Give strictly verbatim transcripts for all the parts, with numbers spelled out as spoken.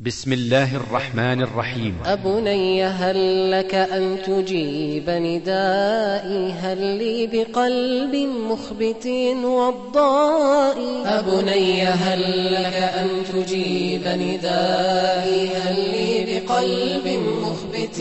بسم الله الرحمن الرحيم. أبني هل لك أن تجيب ندائي؟ هل لي بقلب مخبت وضائي؟ أبني هل لك أن تجيب ندائي؟ هل لي بقلب مخبت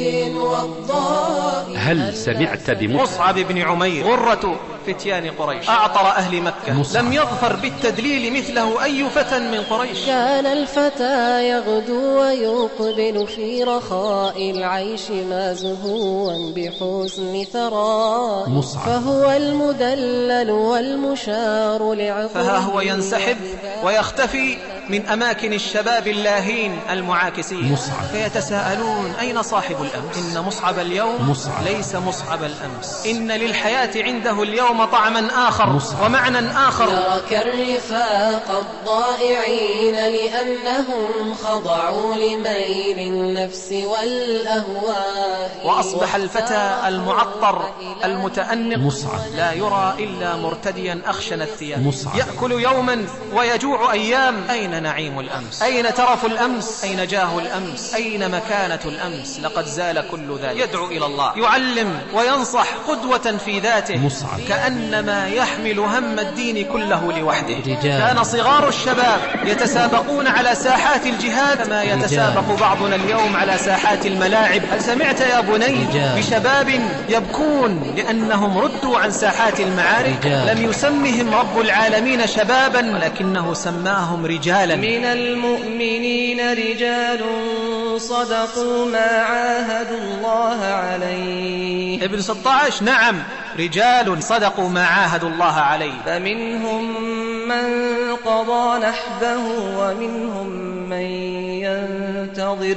وضائي؟ هل سمعت بمصعب بن عمير غرة فتيان قريش، أعطر أهل مكة، مصعب. لم يظفر بالتدليل مثله أي فتى من قريش. كان الفتى يغدو ويقبل في رخاء العيش ما زهوا بحسن ثراء، مصعب. فهو المدلل والمشار لعقله، فها هو ينسحب ويختفي من أماكن الشباب اللاهين المعاكسين، مصعب. فيتساءلون أين صاحب الأمس؟ إن مصعب اليوم مصعب. ليس مصعب الأمس. إن للحياة عنده اليوم طعما آخر، مصعب. ومعنى آخر. ترك الرفاق الضائعين لأنهم خضعوا لميل النفس والأهواء، وأصبح الفتى المعطر المتأنق مصعب لا يرى إلا مرتديا أخشن الثياب، مصعب. يأكل يوما ويجوع أيام. أين نعيم الأمس؟ أين ترف الأمس؟ أين جاه الأمس؟ أين مكانة الأمس؟ لقد زال كل ذلك. يدعو إلى الله، يعلم وينصح، قدوة في ذاته، مصعب. كأنما يحمل هم الدين كله لوحده. رجال. كان صغار الشباب يتسابقون على ساحات الجهاد كما يتسابق بعضنا اليوم على ساحات الملاعب. هل سمعت يا بني رجال. بشباب يبكون لأنهم ردوا عن ساحات المعارك؟ رجال. لم يسمهم رب العالمين شبابا لكنه سماهم رجالا. من المؤمنين رجال صدقوا ما عاهدوا الله عليه. ابن ستة عشر. نعم، رجال صدقوا ما عاهدوا الله عليه. فمنهم من قضى نحبه ومنهم من ينتظر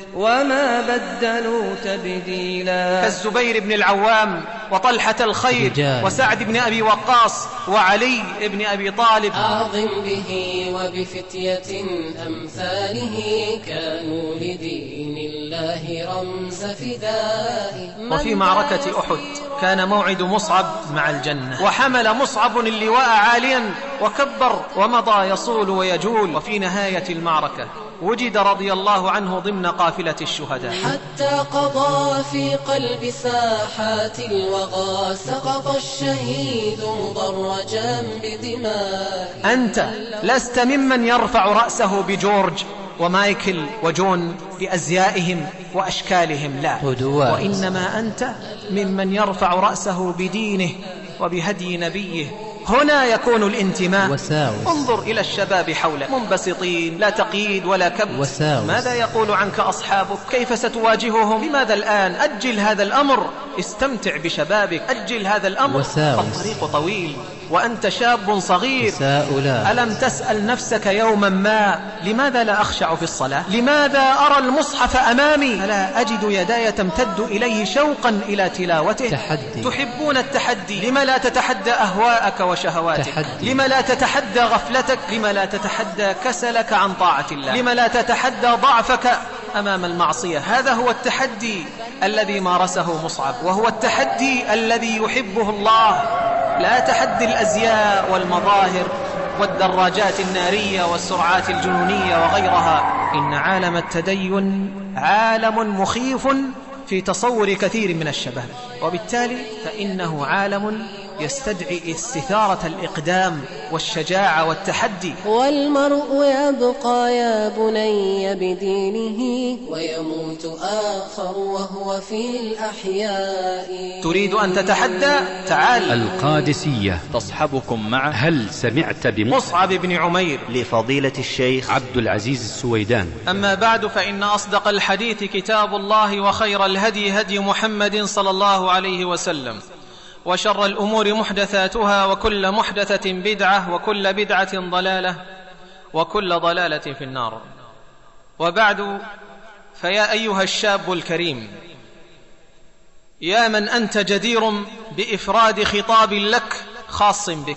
وما بدلوا تبديلا. كالزبير بن العوام وطلحة الخير رجال. وسعد بن أبي وقاص وعلي بن أبي طالب. أعظم به وبفتية أمثاله كانوا لدين الله رمز فداء. وفي معركة أحد كان موعد مصعب مع الجنة، وحمل مصعب اللواء عاليا وكبر ومضى يصول ويجول. وفي نهاية المعركة وجد رضي الله عنه ضمن قافلة الشهداء، حتى قضى في قلب ساحات الوغى سقط الشهيد مضرجا بدماء. أنت لست ممن يرفع رأسه بجورج ومايكل وجون بأزيائهم وأشكالهم، لا، وإنما أنت ممن يرفع رأسه بدينه وبهدي نبيه. هنا يكون الانتماء. وساوس. انظر إلى الشباب حولك منبسطين، لا تقييد ولا كبت. وساوس. ماذا يقول عنك أصحابك؟ كيف ستواجههم؟ لماذا الآن؟ أجل هذا الأمر، استمتع بشبابك، أجل هذا الأمر. وساوس. فالطريق طويل وأنت شاب صغير. تساؤلا. ألم تسأل نفسك يوما ما لماذا لا أخشع في الصلاة؟ لماذا أرى المصحف أمامي فلا أجد يداي تمتد إليه شوقا إلى تلاوته؟ تحدي. تحبون التحدي، لما لا تتحدى أهواءك وشهواتك؟ تحدي. لما لا تتحدى غفلتك؟ لما لا تتحدى كسلك عن طاعة الله؟ لما لا تتحدى ضعفك أمام المعصية؟ هذا هو التحدي الذي مارسه مصعب، وهو التحدي الذي يحبه الله، لا تحدي الأزياء والمظاهر والدراجات النارية والسرعات الجنونية وغيرها. إن عالم التدين عالم مخيف في تصور كثير من الشباب، وبالتالي فإنه عالم يستدعي استثارة الإقدام والشجاعة والتحدي. والمرء يبقى يا بني بدينه ويموت آخر وهو في الأحياء. تريد أن تتحدى؟ تعال. القادسية تصحبكم مع هل سمعت بمصعب بن عمير لفضيلة الشيخ عبد العزيز السويدان. أما بعد، فإن أصدق الحديث كتاب الله، وخير الهدي هدي محمد صلى الله عليه وسلم، وشر الأمور محدثاتها، وكل محدثة بدعة، وكل بدعة ضلالة، وكل ضلالة في النار. وبعد، فيا أيها الشاب الكريم، يا من أنت جدير بإفراد خطاب لك خاص بك،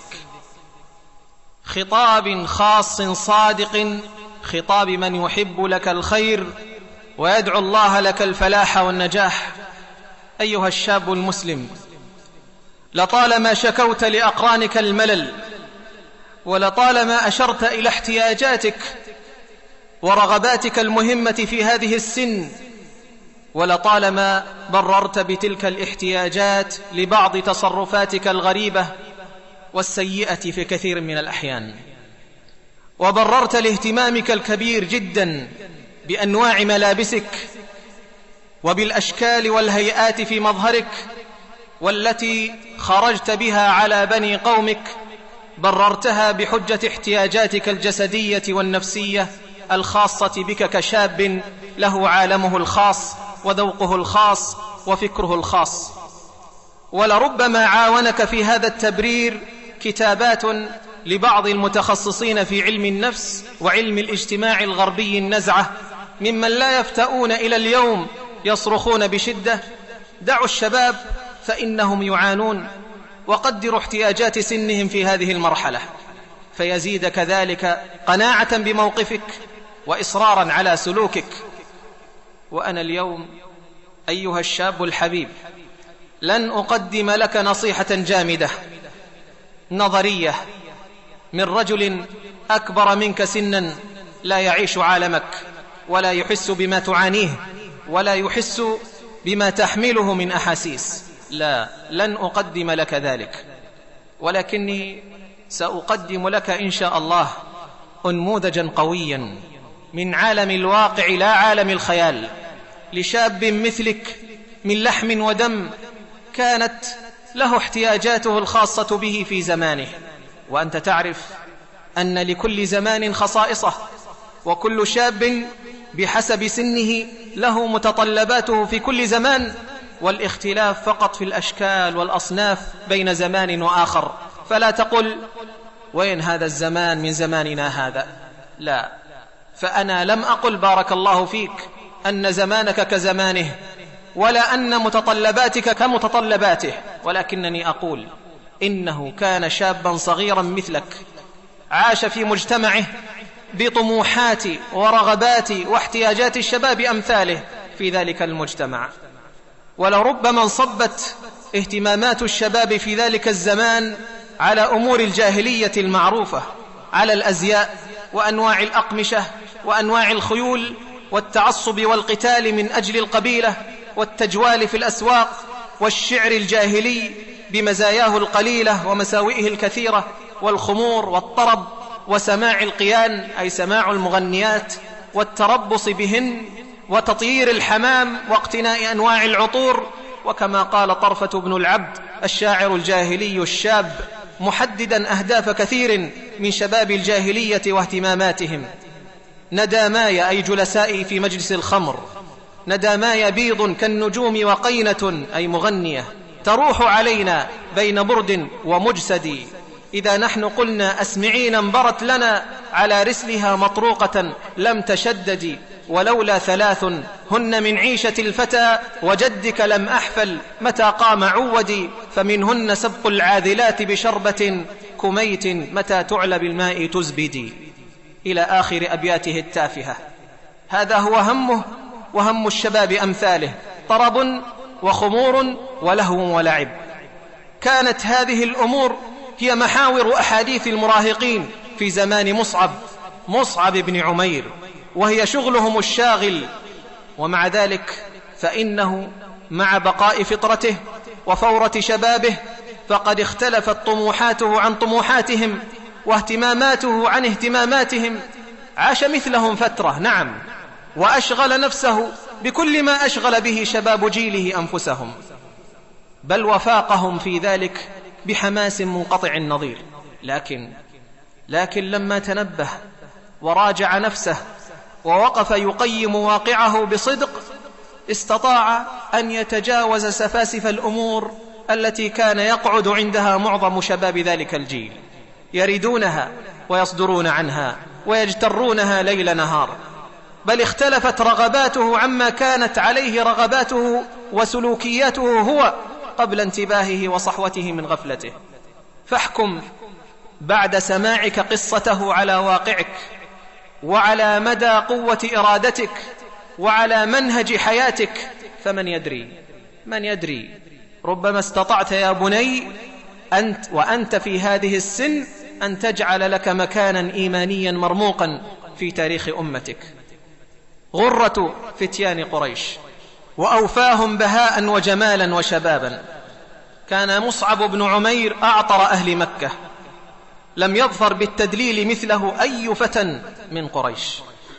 خطاب خاص صادق، خطاب من يحب لك الخير ويدعو الله لك الفلاح والنجاح. أيها الشاب المسلم، لطالما شكوت لأقرانك الملل، ولطالما أشرت إلى احتياجاتك ورغباتك المهمة في هذه السن، ولطالما بررت بتلك الاحتياجات لبعض تصرفاتك الغريبة والسيئة في كثير من الأحيان، وبررت لاهتمامك الكبير جدا بأنواع ملابسك وبالأشكال والهيئات في مظهرك والتي خرجت بها على بني قومك، بررتها بحجة احتياجاتك الجسدية والنفسية الخاصة بك كشاب له عالمه الخاص وذوقه الخاص وفكره الخاص. ولربما عاونك في هذا التبرير كتابات لبعض المتخصصين في علم النفس وعلم الاجتماع الغربي النزعة، ممن لا يفتؤون إلى اليوم يصرخون بشدة: دعوا الشباب فإنهم يعانون، وقدروا احتياجات سنهم في هذه المرحلة، فيزيد كذلك قناعة بموقفك وإصرارا على سلوكك. وأنا اليوم أيها الشاب الحبيب لن أقدم لك نصيحة جامدة نظرية من رجل أكبر منك سنا لا يعيش عالمك ولا يحس بما تعانيه ولا يحس بما تحمله من أحاسيس. لا، لن أقدم لك ذلك، ولكني سأقدم لك إن شاء الله أنموذجا قويا من عالم الواقع لا عالم الخيال، لشاب مثلك من لحم ودم كانت له احتياجاته الخاصة به في زمانه. وأنت تعرف أن لكل زمان خصائصه، وكل شاب بحسب سنه له متطلباته في كل زمان، والاختلاف فقط في الأشكال والأصناف بين زمان وآخر. فلا تقل وين هذا الزمان من زماننا هذا، لا، فأنا لم أقل بارك الله فيك أن زمانك كزمانه ولا أن متطلباتك كمتطلباته، ولكنني أقول إنه كان شابا صغيرا مثلك عاش في مجتمعه بطموحات ورغبات واحتياجات الشباب أمثاله في ذلك المجتمع. ولربما انصبت اهتمامات الشباب في ذلك الزمان على أمور الجاهلية المعروفة، على الأزياء وأنواع الأقمشة وأنواع الخيول والتعصب والقتال من أجل القبيلة والتجوال في الأسواق والشعر الجاهلي بمزاياه القليلة ومساوئه الكثيرة، والخمور والطرب وسماع القيان أي سماع المغنيات والتربص بهن وتطيير الحمام واقتناء أنواع العطور. وكما قال طرفة بن العبد الشاعر الجاهلي الشاب محددا أهداف كثير من شباب الجاهلية واهتماماتهم: نداماي أي جلسائي في مجلس الخمر، نداماي بيض كالنجوم وقينة أي مغنية، تروح علينا بين برد ومجسد، إذا نحن قلنا أسمعين انبرت لنا على رسلها مطروقة لم تشدد، ولولا ثلاث هن من عيشة الفتى وجدك لم أحفل متى قام عودي، فمنهن سبق العاذلات بشربة كميت متى تعلى بالماء تزبدي، إلى آخر أبياته التافهة. هذا هو همه وهم الشباب أمثاله: طرب وخمور ولهو ولعب. كانت هذه الأمور هي محاور أحاديث المراهقين في زمان مصعب مصعب بن عمير، وهي شغلهم الشاغل. ومع ذلك فإنه مع بقاء فطرته وفورة شبابه فقد اختلفت طموحاته عن طموحاتهم واهتماماته عن اهتماماتهم. عاش مثلهم فترة، نعم، وأشغل نفسه بكل ما أشغل به شباب جيله أنفسهم، بل وفاقهم في ذلك بحماس منقطع النظير. لكن لكن لما تنبه وراجع نفسه ووقف يقيم واقعه بصدق، استطاع أن يتجاوز سفاسف الأمور التي كان يقعد عندها معظم شباب ذلك الجيل، يريدونها ويصدرون عنها ويجترونها ليل نهار. بل اختلفت رغباته عما كانت عليه رغباته وسلوكياته هو قبل انتباهه وصحوته من غفلته. فاحكم بعد سماعك قصته على واقعك وعلى مدى قوة إرادتك وعلى منهج حياتك، فمن يدري من يدري ربما استطعت يا بني أنت وأنت في هذه السن أن تجعل لك مكانا إيمانيا مرموقا في تاريخ أمتك. غرة فتيان قريش وأوفاهم بهاء وجمالا وشبابا. كان مصعب بن عمير أعطر أهل مكة، لم يظفر بالتدليل مثله أي فتى من قريش،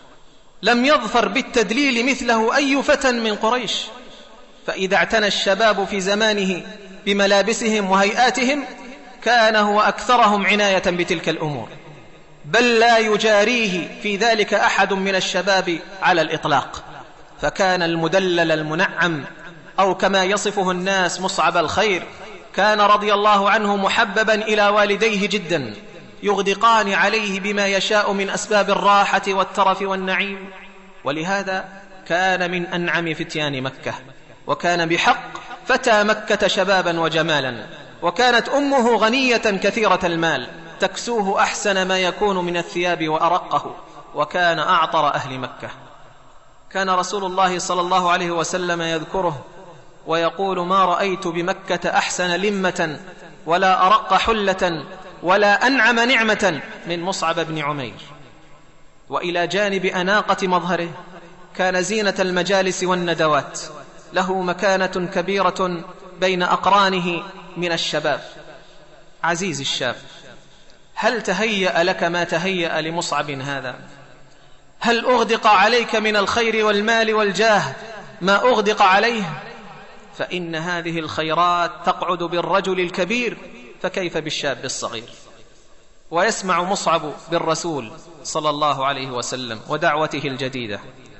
لم يظفر بالتدليل مثله أي فتى من قريش. فإذا اعتنى الشباب في زمانه بملابسهم وهيئاتهم كان هو أكثرهم عناية بتلك الأمور، بل لا يجاريه في ذلك أحد من الشباب على الإطلاق. فكان المدلل المنعم، أو كما يصفه الناس مصعب الخير، كان رضي الله عنه محببا إلى والديه جدا، يغدقان عليه بما يشاء من أسباب الراحة والترف والنعيم، ولهذا كان من أنعم فتيان مكة، وكان بحق فتى مكة شبابا وجمالا. وكانت أمه غنية كثيرة المال، تكسوه أحسن ما يكون من الثياب وأرقه، وكان أعطر أهل مكة. كان رسول الله صلى الله عليه وسلم يذكره ويقول: ما رأيت بمكة أحسن لمة ولا أرق حلة ولا أنعم نعمة من مصعب بن عمير. وإلى جانب أناقة مظهره كان زينة المجالس والندوات، له مكانة كبيرة بين أقرانه من الشباب. عزيز الشاب، هل تهيأ لك ما تهيأ لمصعب هذا؟ هل أغدق عليك من الخير والمال والجاه ما أغدق عليه؟ فإن هذه الخيرات تقعد بالرجل الكبير، فكيف بالشاب الصغير؟ ويسمع مصعب بالرسول صلى الله عليه وسلم ودعوته الجديدة،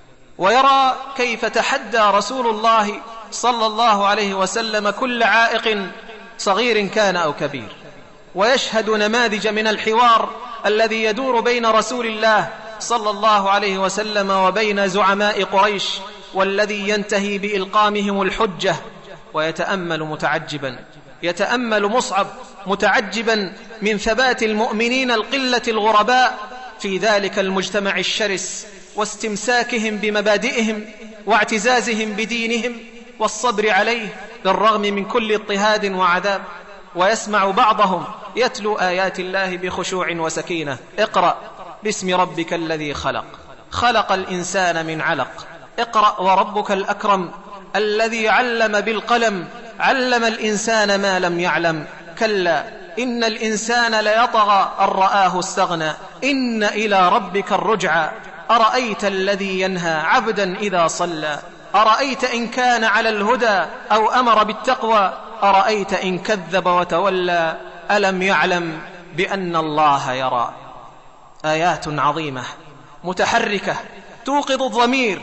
ويرى كيف تحدى رسول الله صلى الله عليه وسلم كل عائق صغير كان أو كبير، ويشهد نماذج من الحوار الذي يدور بين رسول الله صلى الله عليه وسلم وبين زعماء قريش، والذي ينتهي بإلقامهم الحجة. ويتأمل متعجبا، يتأمل مصعب متعجبا من ثبات المؤمنين القلة الغرباء في ذلك المجتمع الشرس، واستمساكهم بمبادئهم واعتزازهم بدينهم والصبر عليه بالرغم من كل اضطهاد وعذاب. ويسمع بعضهم يتلو آيات الله بخشوع وسكينة: اقرأ باسم ربك الذي خلق، خلق الإنسان من علق، اقرأ وربك الأكرم الذي علم بالقلم، علم الإنسان ما لم يعلم، كلا إن الإنسان ليطغى أن رآه استغنى، إن إلى ربك الرجعى، أرأيت الذي ينهى عبدا إذا صلى، أرأيت إن كان على الهدى أو أمر بالتقوى، أرأيت إن كذب وتولى، ألم يعلم بأن الله يرى. آيات عظيمة متحركة توقظ الضمير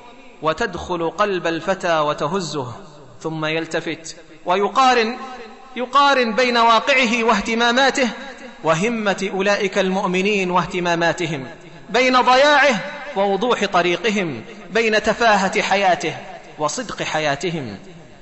وتدخل قلب الفتى وتهزه، ثم يلتفت ويقارن يقارن بين واقعه واهتماماته وهمة أولئك المؤمنين واهتماماتهم، بين ضياعه ووضوح طريقهم، بين تفاهة حياته وصدق حياتهم،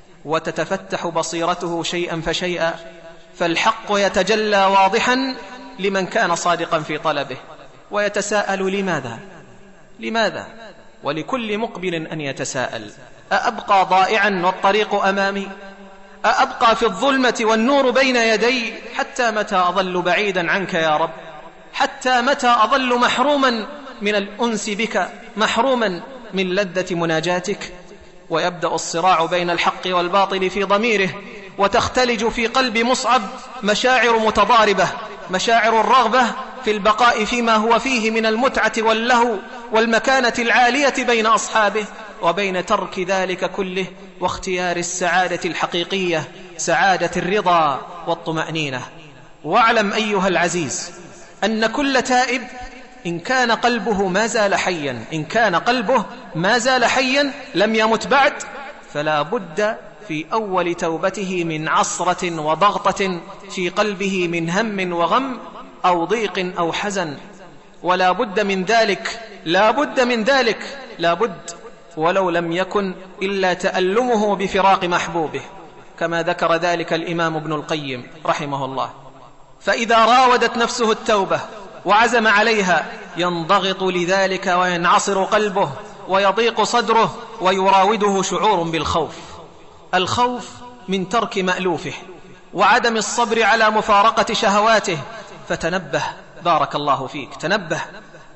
وتتفتح بصيرته شيئا فشيئا، فالحق يتجلى واضحا لمن كان صادقا في طلبه، ويتساءل: لماذا؟ لماذا؟ ولكل مقبل أن يتساءل: أأبقى ضائعا والطريق أمامي؟ أأبقى في الظلمة والنور بين يدي؟ حتى متى أظل بعيدا عنك يا رب؟ حتى متى أظل محروما من الأنس بك، محروما من لذة مناجاتك؟ ويبدأ الصراع بين الحق والباطل في ضميره، وتختلج في قلب مصعب مشاعر متضاربة، مشاعر الرغبة في البقاء فيما هو فيه من المتعة واللهو والمكانة العالية بين أصحابه، وبين ترك ذلك كله واختيار السعادة الحقيقية، سعادة الرضا والطمأنينة. واعلم أيها العزيز أن كل تائب إن كان قلبه ما زال حيا إن كان قلبه ما زال حيا لم يمت بعد، فلا بد في أول توبته من عصرة وضغطة في قلبه من هم وغم أو ضيق أو حزن، ولا بد من ذلك، لا بد من ذلك، لا بد، ولو لم يكن إلا تألمه بفراق محبوبه، كما ذكر ذلك الإمام ابن القيم رحمه الله. فإذا راودت نفسه التوبة وعزم عليها ينضغط لذلك وينعصر قلبه ويضيق صدره ويراوده شعور بالخوف، الخوف من ترك مألوفه وعدم الصبر على مفارقة شهواته. فتنبه، بارك الله فيك، تنبه،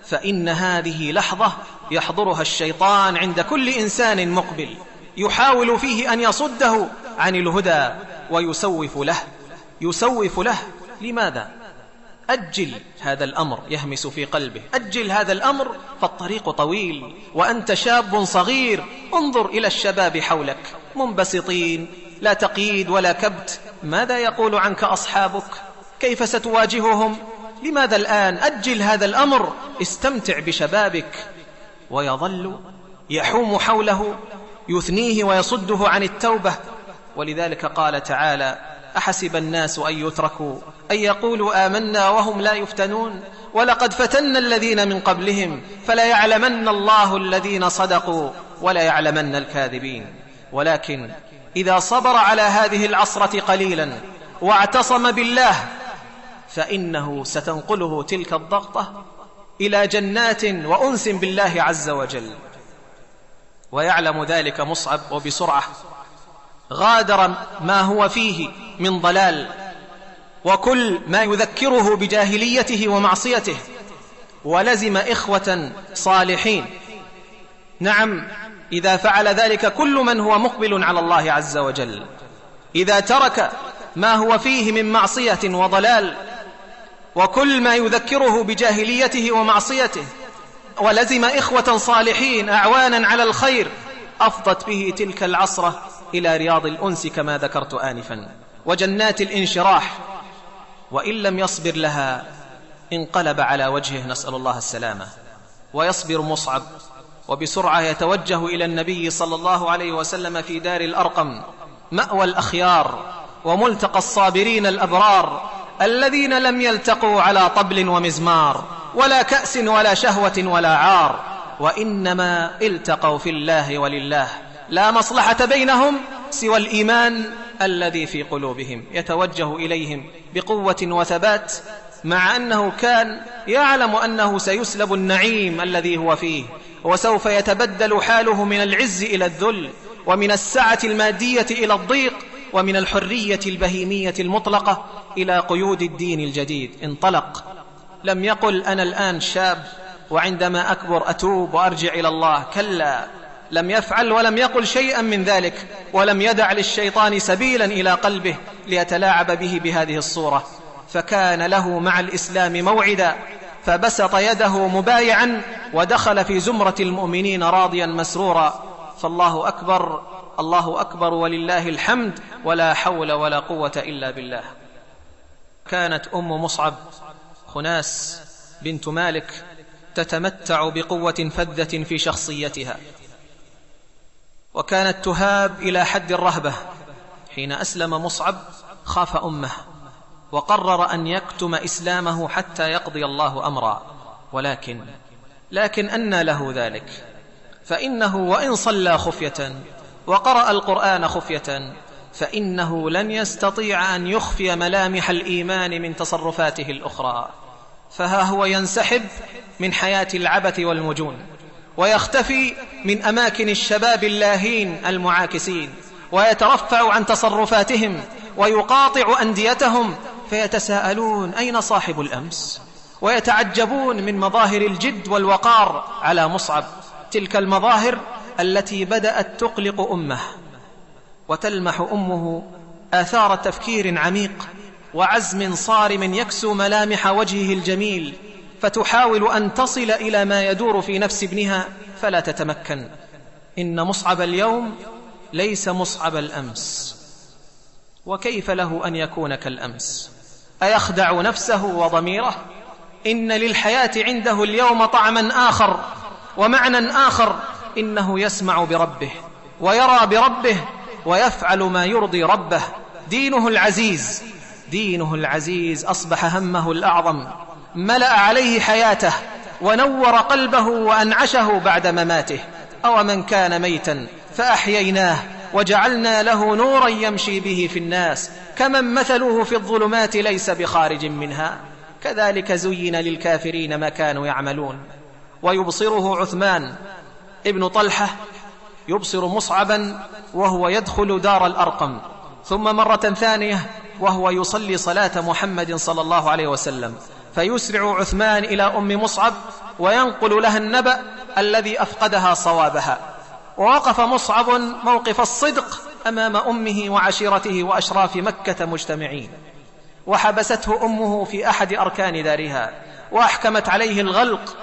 فإن هذه لحظة يحضرها الشيطان عند كل إنسان مقبل، يحاول فيه أن يصده عن الهدى ويسوف له يسوف له لماذا؟ أجل هذا الأمر، يهمس في قلبه، أجل هذا الأمر فالطريق طويل وأنت شاب صغير. انظر إلى الشباب حولك منبسطين، لا تقييد ولا كبت. ماذا يقول عنك أصحابك؟ كيف ستواجههم؟ لماذا الآن؟ أجل هذا الأمر، استمتع بشبابك. ويظل يحوم حوله يثنيه ويصده عن التوبة. ولذلك قال تعالى: أحسب الناس أن يتركوا أن يقولوا آمنا وهم لا يفتنون ولقد فتنا الذين من قبلهم فلا يعلمن الله الذين صدقوا ولا يعلمن الكاذبين. ولكن إذا صبر على هذه العصرة قليلا واعتصم بالله فإنه ستنقله تلك الضغطة إلى جنات وأنس بالله عز وجل. ويعلم ذلك مصعب، وبسرعة غادر ما هو فيه من ضلال وكل ما يذكره بجاهليته ومعصيته، ولزم إخوة صالحين. نعم، إذا فعل ذلك كل من هو مقبل على الله عز وجل، إذا ترك ما هو فيه من معصية وضلال وكل ما يذكره بجاهليته ومعصيته، ولزم إخوة صالحين أعوانا على الخير، أفضت به تلك العصرة إلى رياض الأنس كما ذكرت آنفا وجنات الانشراح. وإن لم يصبر لها انقلب على وجهه، نسأل الله السلامة. ويصبر مصعب وبسرعة يتوجه إلى النبي صلى الله عليه وسلم في دار الأرقم، مأوى الأخيار وملتقى الصابرين الأبرار الذين لم يلتقوا على طبل ومزمار ولا كأس ولا شهوة ولا عار، وإنما التقوا في الله ولله، لا مصلحة بينهم سوى الإيمان الذي في قلوبهم. يتوجه إليهم بقوة وثبات، مع أنه كان يعلم أنه سيسلب النعيم الذي هو فيه، وسوف يتبدل حاله من العز إلى الذل، ومن السعة المادية إلى الضيق، ومن الحرية البهيمية المطلقة إلى قيود الدين الجديد. انطلق، لم يقل أنا الآن شاب وعندما أكبر أتوب وأرجع إلى الله، كلا، لم يفعل ولم يقل شيئا من ذلك، ولم يدع للشيطان سبيلا إلى قلبه ليتلاعب به بهذه الصورة. فكان له مع الإسلام موعدا، فبسط يده مبايعا ودخل في زمرة المؤمنين راضيا مسرورا. فالله أكبر، الله أكبر ولله الحمد، ولا حول ولا قوة إلا بالله. كانت أم مصعب خناس بنت مالك تتمتع بقوة فذة في شخصيتها، وكانت تهاب إلى حد الرهبة. حين أسلم مصعب خاف أمه وقرر أن يكتم إسلامه حتى يقضي الله أمرا، ولكن لكن أنى له ذلك؟ فإنه وإن صلى خفية وقرأ القرآن خفية فإنه لن يستطيع أن يخفي ملامح الإيمان من تصرفاته الأخرى. فها هو ينسحب من حياة العبث والمجون، ويختفي من أماكن الشباب اللاهين المعاكسين، ويترفع عن تصرفاتهم ويقاطع أنديتهم، فيتساءلون أين صاحب الأمس، ويتعجبون من مظاهر الجد والوقار على مصعب، تلك المظاهر التي بدأت تقلق أمه. وتلمح أمه آثار تفكير عميق وعزم صارم يكسو ملامح وجهه الجميل، فتحاول أن تصل إلى ما يدور في نفس ابنها فلا تتمكن. إن مصعب اليوم ليس مصعب الأمس، وكيف له أن يكون كالأمس؟ أيخدع نفسه وضميره؟ إن للحياة عنده اليوم طعما آخر ومعنى آخر. إنه يسمع بربه ويرى بربه ويفعل ما يرضي ربه. دينه العزيز دينه العزيز أصبح همه الأعظم، ملأ عليه حياته ونور قلبه وأنعشه بعد مماته. أو من كان ميتا فأحييناه وجعلنا له نورا يمشي به في الناس كمن مثله في الظلمات ليس بخارج منها، كذلك زين للكافرين ما كانوا يعملون. ويبصره عثمان ابن طلحة يبصر مصعبا وهو يدخل دار الأرقم، ثم مرة ثانية وهو يصلي صلاة محمد صلى الله عليه وسلم، فيسرع عثمان إلى أم مصعب وينقل لها النبأ الذي أفقدها صوابها. ووقف مصعب موقف الصدق أمام أمه وعشيرته وأشراف مكة مجتمعين، وحبسته أمه في أحد أركان دارها وأحكمت عليه الغلق.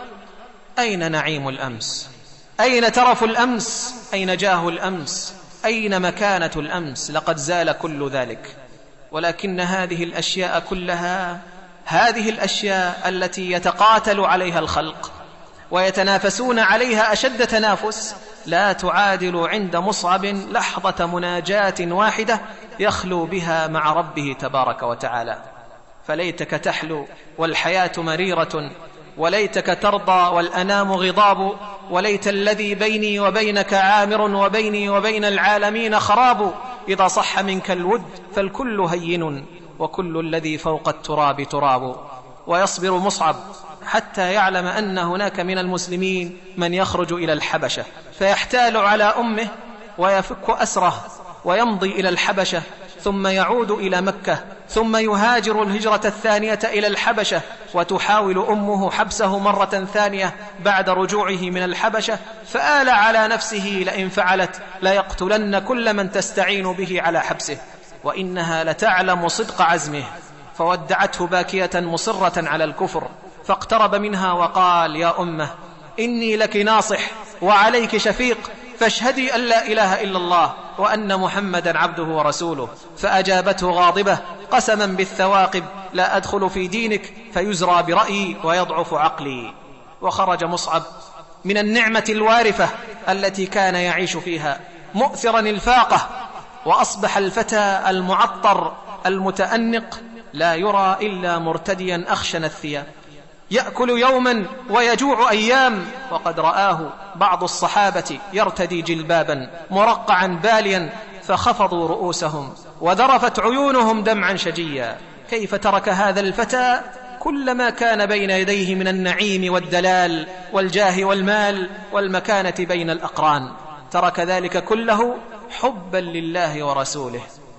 أين نعيم الأمس؟ أين ترف الأمس؟ أين جاه الأمس؟ أين مكانة الأمس؟ لقد زال كل ذلك. ولكن هذه الأشياء كلها، هذه الأشياء التي يتقاتل عليها الخلق ويتنافسون عليها أشد تنافس، لا تعادل عند مصعب لحظة مناجاة واحدة يخلو بها مع ربه تبارك وتعالى. فليتك تحلو والحياة مريرة، وليتك ترضى والأنام غضاب، وليت الذي بيني وبينك عامر وبيني وبين العالمين خراب. إذا صح منك الود فالكل هين، وكل الذي فوق التراب تراب. ويصبر مصعب حتى يعلم أن هناك من المسلمين من يخرج إلى الحبشة، فيحتال على أمه ويفك أسره ويمضي إلى الحبشة، ثم يعود إلى مكة، ثم يهاجر الهجرة الثانية إلى الحبشة، وتحاول أمه حبسه مرة ثانية بعد رجوعه من الحبشة، فآل على نفسه لئن فعلت ليقتلن كل من تستعين به على حبسه، وإنها لتعلم صدق عزمه. فودعته باكية مصرة على الكفر، فاقترب منها وقال: يا أمه، إني لك ناصح وعليك شفيق، فاشهدي أن لا إله إلا الله وأن محمدا عبده ورسوله. فأجابته غاضبة: قسما بالثواقب لا أدخل في دينك فيزرى برأيي ويضعف عقلي. وخرج مصعب من النعمة الوارفة التي كان يعيش فيها مؤثرا الفاقة، وأصبح الفتى المعطر المتأنق لا يرى إلا مرتديا أخشن الثياب، يأكل يوما ويجوع أيام. وقد رآه بعض الصحابة يرتدي جلبابا مرقعا باليا، فخفضوا رؤوسهم وذرفت عيونهم دمعا شجيا. كيف ترك هذا الفتى كل ما كان بين يديه من النعيم والدلال والجاه والمال والمكانة بين الأقران؟ ترك ذلك كله حبا لله ورسوله.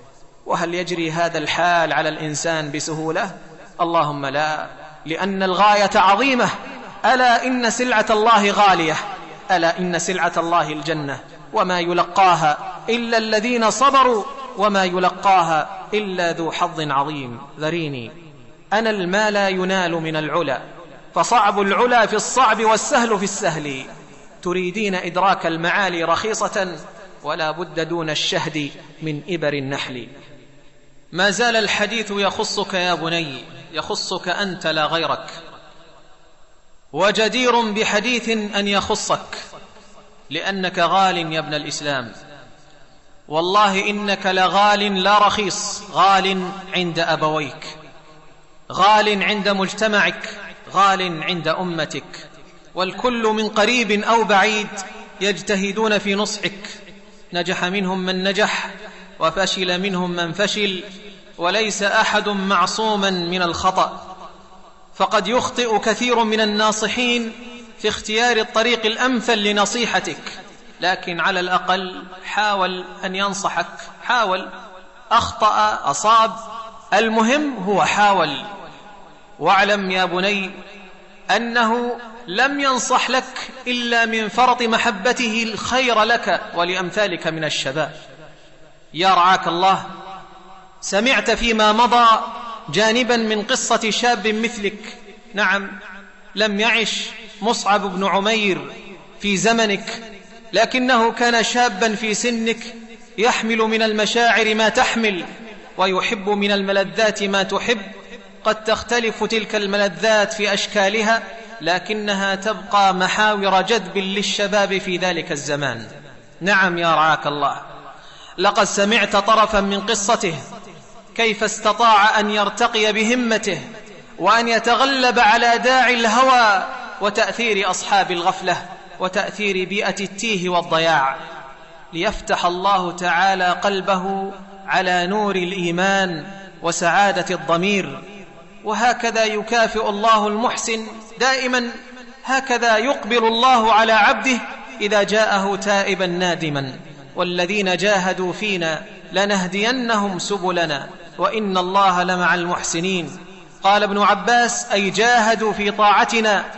وهل يجري هذا الحال على الإنسان بسهولة؟ اللهم لا، لأن الغاية عظيمة. ألا إن سلعة الله غالية، ألا إن سلعة الله الجنة، وما يلقاها إلا الذين صبروا، وما يلقاها إلا ذو حظ عظيم. ذريني أنا المال ينال من العلا، فصعب العلا في الصعب والسهل في السهل. تريدين إدراك المعالي رخيصة، ولا بد دون الشهد من إبر النحل. ما زال الحديث يخصك يا بني، يخصك أنت لا غيرك، وجدير بحديث أن يخصك، لأنك غال يا ابن الإسلام. والله إنك لغال لا رخيص، غال عند أبويك، غال عند مجتمعك، غال عند أمتك، والكل من قريب أو بعيد يجتهدون في نصحك. نجح منهم من نجح، وفشل منهم من فشل، وليس أحد معصوما من الخطأ. فقد يخطئ كثير من الناصحين في اختيار الطريق الأمثل لنصيحتك، لكن على الأقل حاول أن ينصحك، حاول، أخطأ أصاب، المهم هو حاول. واعلم يا بني أنه لم ينصح لك إلا من فرط محبته الخير لك ولأمثالك من الشباب. يا رعاك الله، سمعت فيما مضى جانبا من قصة شاب مثلك. نعم، لم يعش مصعب بن عمير في زمنك، لكنه كان شابا في سنك، يحمل من المشاعر ما تحمل، ويحب من الملذات ما تحب. قد تختلف تلك الملذات في أشكالها، لكنها تبقى محاور جذب للشباب في ذلك الزمان. نعم يا رعاك الله، لقد سمعت طرفا من قصته، كيف استطاع أن يرتقي بهمته وأن يتغلب على داعي الهوى وتأثير أصحاب الغفلة وتأثير بيئة التيه والضياع، ليفتح الله تعالى قلبه على نور الإيمان وسعادة الضمير. وهكذا يكافئ الله المحسن دائما، هكذا يقبل الله على عبده إذا جاءه تائبا نادما. والذين جاهدوا فينا لنهدينهم سبلنا وإن الله لمع المحسنين. قال ابن عباس: أي جاهدوا في طاعتنا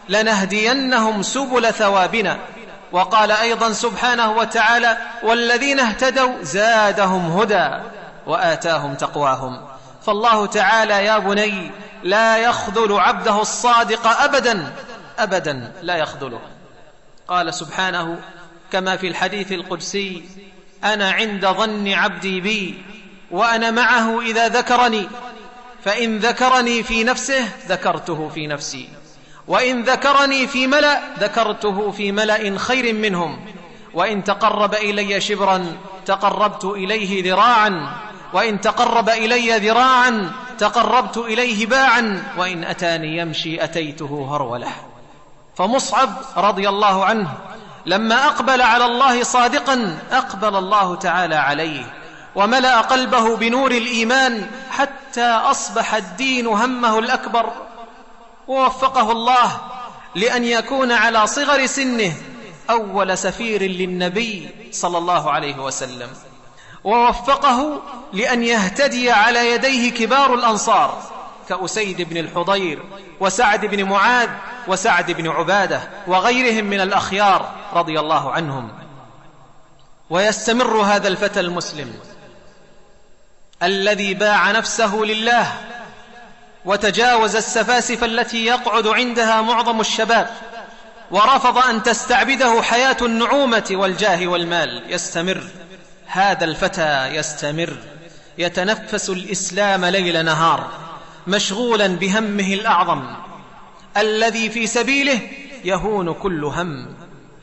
لنهدينهم سبل ثوابنا. وقال أيضا سبحانه وتعالى: والذين اهتدوا زادهم هدى وآتاهم تقواهم. فالله تعالى يا بني لا يخذل عبده الصادق أبدا أبدا، لا يخذله. قال سبحانه كما في الحديث القدسي: أنا عند ظن عبدي بي وأنا معه إذا ذكرني، فإن ذكرني في نفسه ذكرته في نفسي، وإن ذكرني في ملأ ذكرته في ملأ خير منهم، وإن تقرب إلي شبرا تقربت إليه ذراعا، وإن تقرب إلي ذراعا تقربت إليه باعا، وإن أتاني يمشي أتيته هرولة. فمصعب رضي الله عنه لما أقبل على الله صادقا أقبل الله تعالى عليه وملأ قلبه بنور الإيمان حتى أصبح الدين همه الأكبر، ووفقه الله لأن يكون على صغر سنه أول سفير للنبي صلى الله عليه وسلم، ووفقه لأن يهتدي على يديه كبار الأنصار كأسيد بن الحضير وسعد بن معاذ وسعد بن عبادة وغيرهم من الأخيار رضي الله عنهم. ويستمر هذا الفتى المسلم الذي باع نفسه لله وتجاوز السفاسف التي يقعد عندها معظم الشباب، ورفض أن تستعبده حياة النعومة والجاه والمال. يستمر هذا الفتى، يستمر يتنفس الإسلام ليل نهار، مشغولا بهمه الأعظم الذي في سبيله يهون كل هم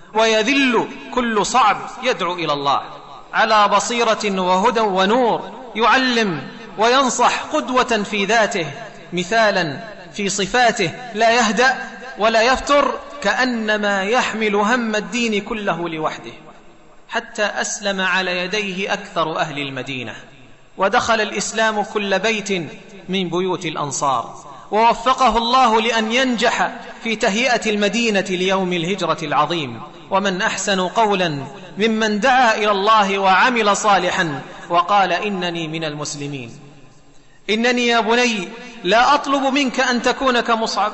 ويذل كل صعب، يدعو إلى الله على بصيرة وهدى ونور، يعلم وينصح، قدوة في ذاته، مثالا في صفاته، لا يهدأ ولا يفتر، كأنما يحمل هم الدين كله لوحده، حتى أسلم على يديه أكثر أهل المدينة، ودخل الإسلام كل بيت من بيوت الأنصار، ووفقه الله لأن ينجح في تهيئة المدينة ليوم الهجرة العظيم. ومن أحسن قولا ممن دعا إلى الله وعمل صالحا وقال إنني من المسلمين. إنني يا بني لا أطلب منك أن تكون كمصعب،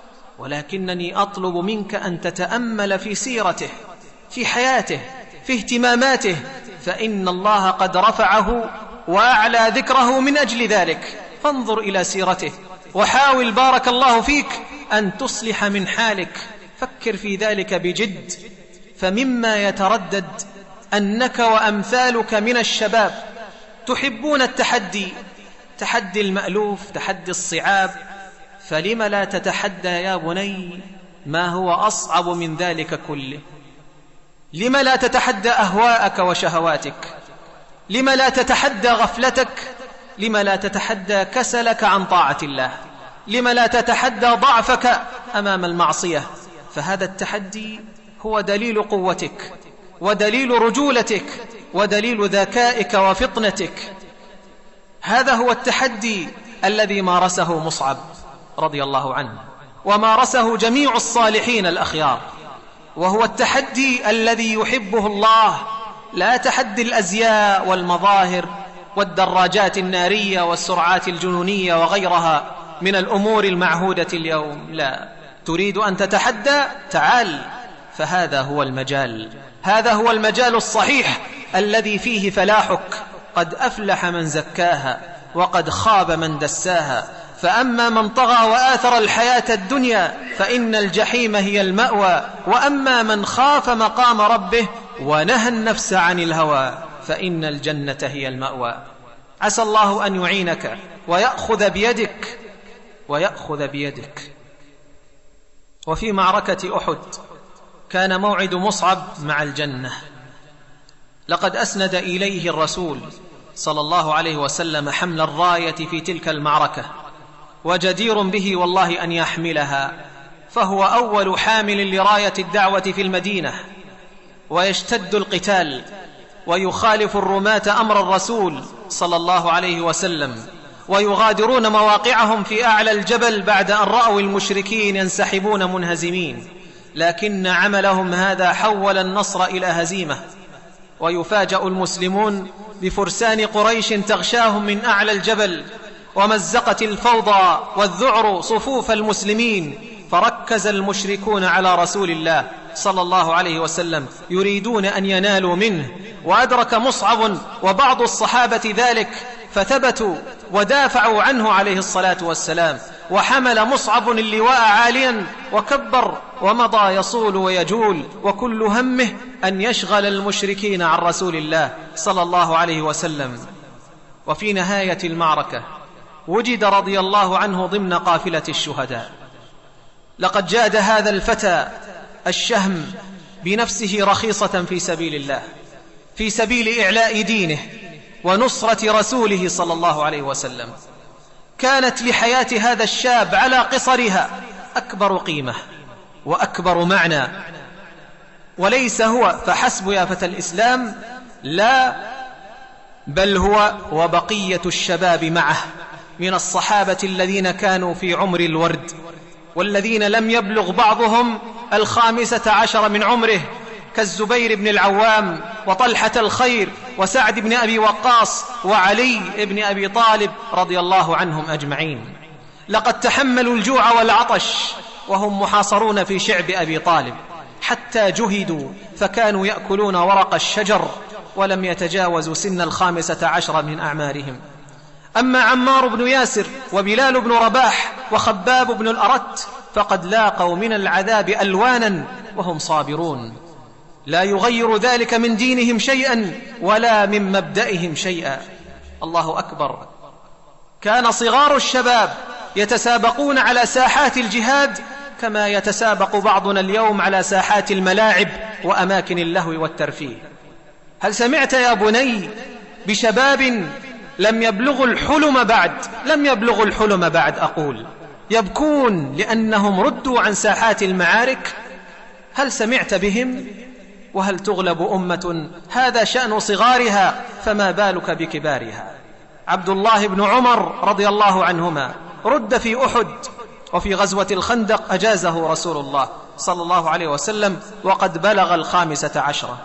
ولكنني أطلب منك أن تتأمل في سيرته، في حياته، في اهتماماته، فإن الله قد رفعه وأعلى ذكره من أجل ذلك. فانظر إلى سيرته وحاول بارك الله فيك أن تصلح من حالك، فكر في ذلك بجد. فمما يتردد أنك وأمثالك من الشباب تحبون التحدي، تحدي المألوف، تحدي الصعاب، فلم لا تتحدى يا بني ما هو أصعب من ذلك كله؟ لم لا تتحدى أهواءك وشهواتك؟ لم لا تتحدى غفلتك؟ لم لا تتحدى كسلك عن طاعة الله؟ لم لا تتحدى ضعفك أمام المعصية؟ فهذا التحدي هو دليل قوتك ودليل رجولتك ودليل ذكائك وفطنتك. هذا هو التحدي الذي مارسه مصعب رضي الله عنه، ومارسه جميع الصالحين الأخيار، وهو التحدي الذي يحبه الله، لا تحدي الأزياء والمظاهر والدراجات النارية والسرعات الجنونية وغيرها من الأمور المعهودة اليوم. لا، تريد أن تتحدى؟ تعال، فهذا هو المجال، هذا هو المجال الصحيح الذي فيه فلاحك. قد أفلح من زكاها وقد خاب من دساها، فأما من طغى وآثر الحياة الدنيا فإن الجحيم هي المأوى، وأما من خاف مقام ربه ونهى النفس عن الهوى فإن الجنة هي المأوى. عسى الله أن يعينك ويأخذ بيدك ويأخذ بيدك. وفي معركة أحد كان موعد مصعب مع الجنة، لقد أسند إليه الرسول صلى الله عليه وسلم حمل الراية في تلك المعركة، وجدير به والله أن يحملها، فهو أول حامل لراية الدعوة في المدينة، ويشتد القتال ويخالف الرماة أمر الرسول صلى الله عليه وسلم، ويغادرون مواقعهم في أعلى الجبل بعد أن رأوا المشركين ينسحبون منهزمين، لكن عملهم هذا حول النصر إلى هزيمة. ويفاجأ المسلمون بفرسان قريش تغشاهم من أعلى الجبل، ومزقت الفوضى والذعر صفوف المسلمين، فركز المشركون على رسول الله صلى الله عليه وسلم يريدون أن ينالوا منه، وأدرك مصعب وبعض الصحابة ذلك فثبتوا ودافعوا عنه عليه الصلاة والسلام، وحمل مصعب اللواء عاليا وكبر ومضى يصول ويجول، وكل همه أن يشغل المشركين عن رسول الله صلى الله عليه وسلم. وفي نهاية المعركة وجد رضي الله عنه ضمن قافلة الشهداء. لقد جاد هذا الفتى الشهم بنفسه رخيصة في سبيل الله، في سبيل إعلاء دينه ونصرة رسوله صلى الله عليه وسلم. كانت لحياة هذا الشاب على قصرها أكبر قيمة وأكبر معنى. وليس هو فحسب يا فتى الإسلام، لا، بل هو وبقية الشباب معه من الصحابة الذين كانوا في عمر الورد، والذين لم يبلغ بعضهم الخامسة عشر من عمره، كالزبير بن العوام وطلحة الخير وسعد بن أبي وقاص وعلي بن أبي طالب رضي الله عنهم أجمعين. لقد تحملوا الجوع والعطش وهم محاصرون في شعب أبي طالب، حتى جهدوا فكانوا يأكلون ورق الشجر ولم يتجاوزوا سن الخامسة عشر من أعمارهم. أما عمار بن ياسر وبلال بن رباح وخباب بن الأرت فقد لاقوا من العذاب ألوانا وهم صابرون، لا يغير ذلك من دينهم شيئا ولا من مبدئهم شيئا. الله أكبر. كان صغار الشباب يتسابقون على ساحات الجهاد كما يتسابق بعضنا اليوم على ساحات الملاعب وأماكن اللهو والترفيه. هل سمعت يا بني بشباب لم يبلغوا الحلم بعد لم يبلغوا الحلم بعد أقول يبكون لأنهم ردوا عن ساحات المعارك؟ هل سمعت بهم؟ وهل تغلب أمة هذا شأن صغارها، فما بالك بكبارها؟ عبد الله بن عمر رضي الله عنهما رد في أحد، وفي غزوة الخندق أجازه رسول الله صلى الله عليه وسلم وقد بلغ الخامسة عشرة.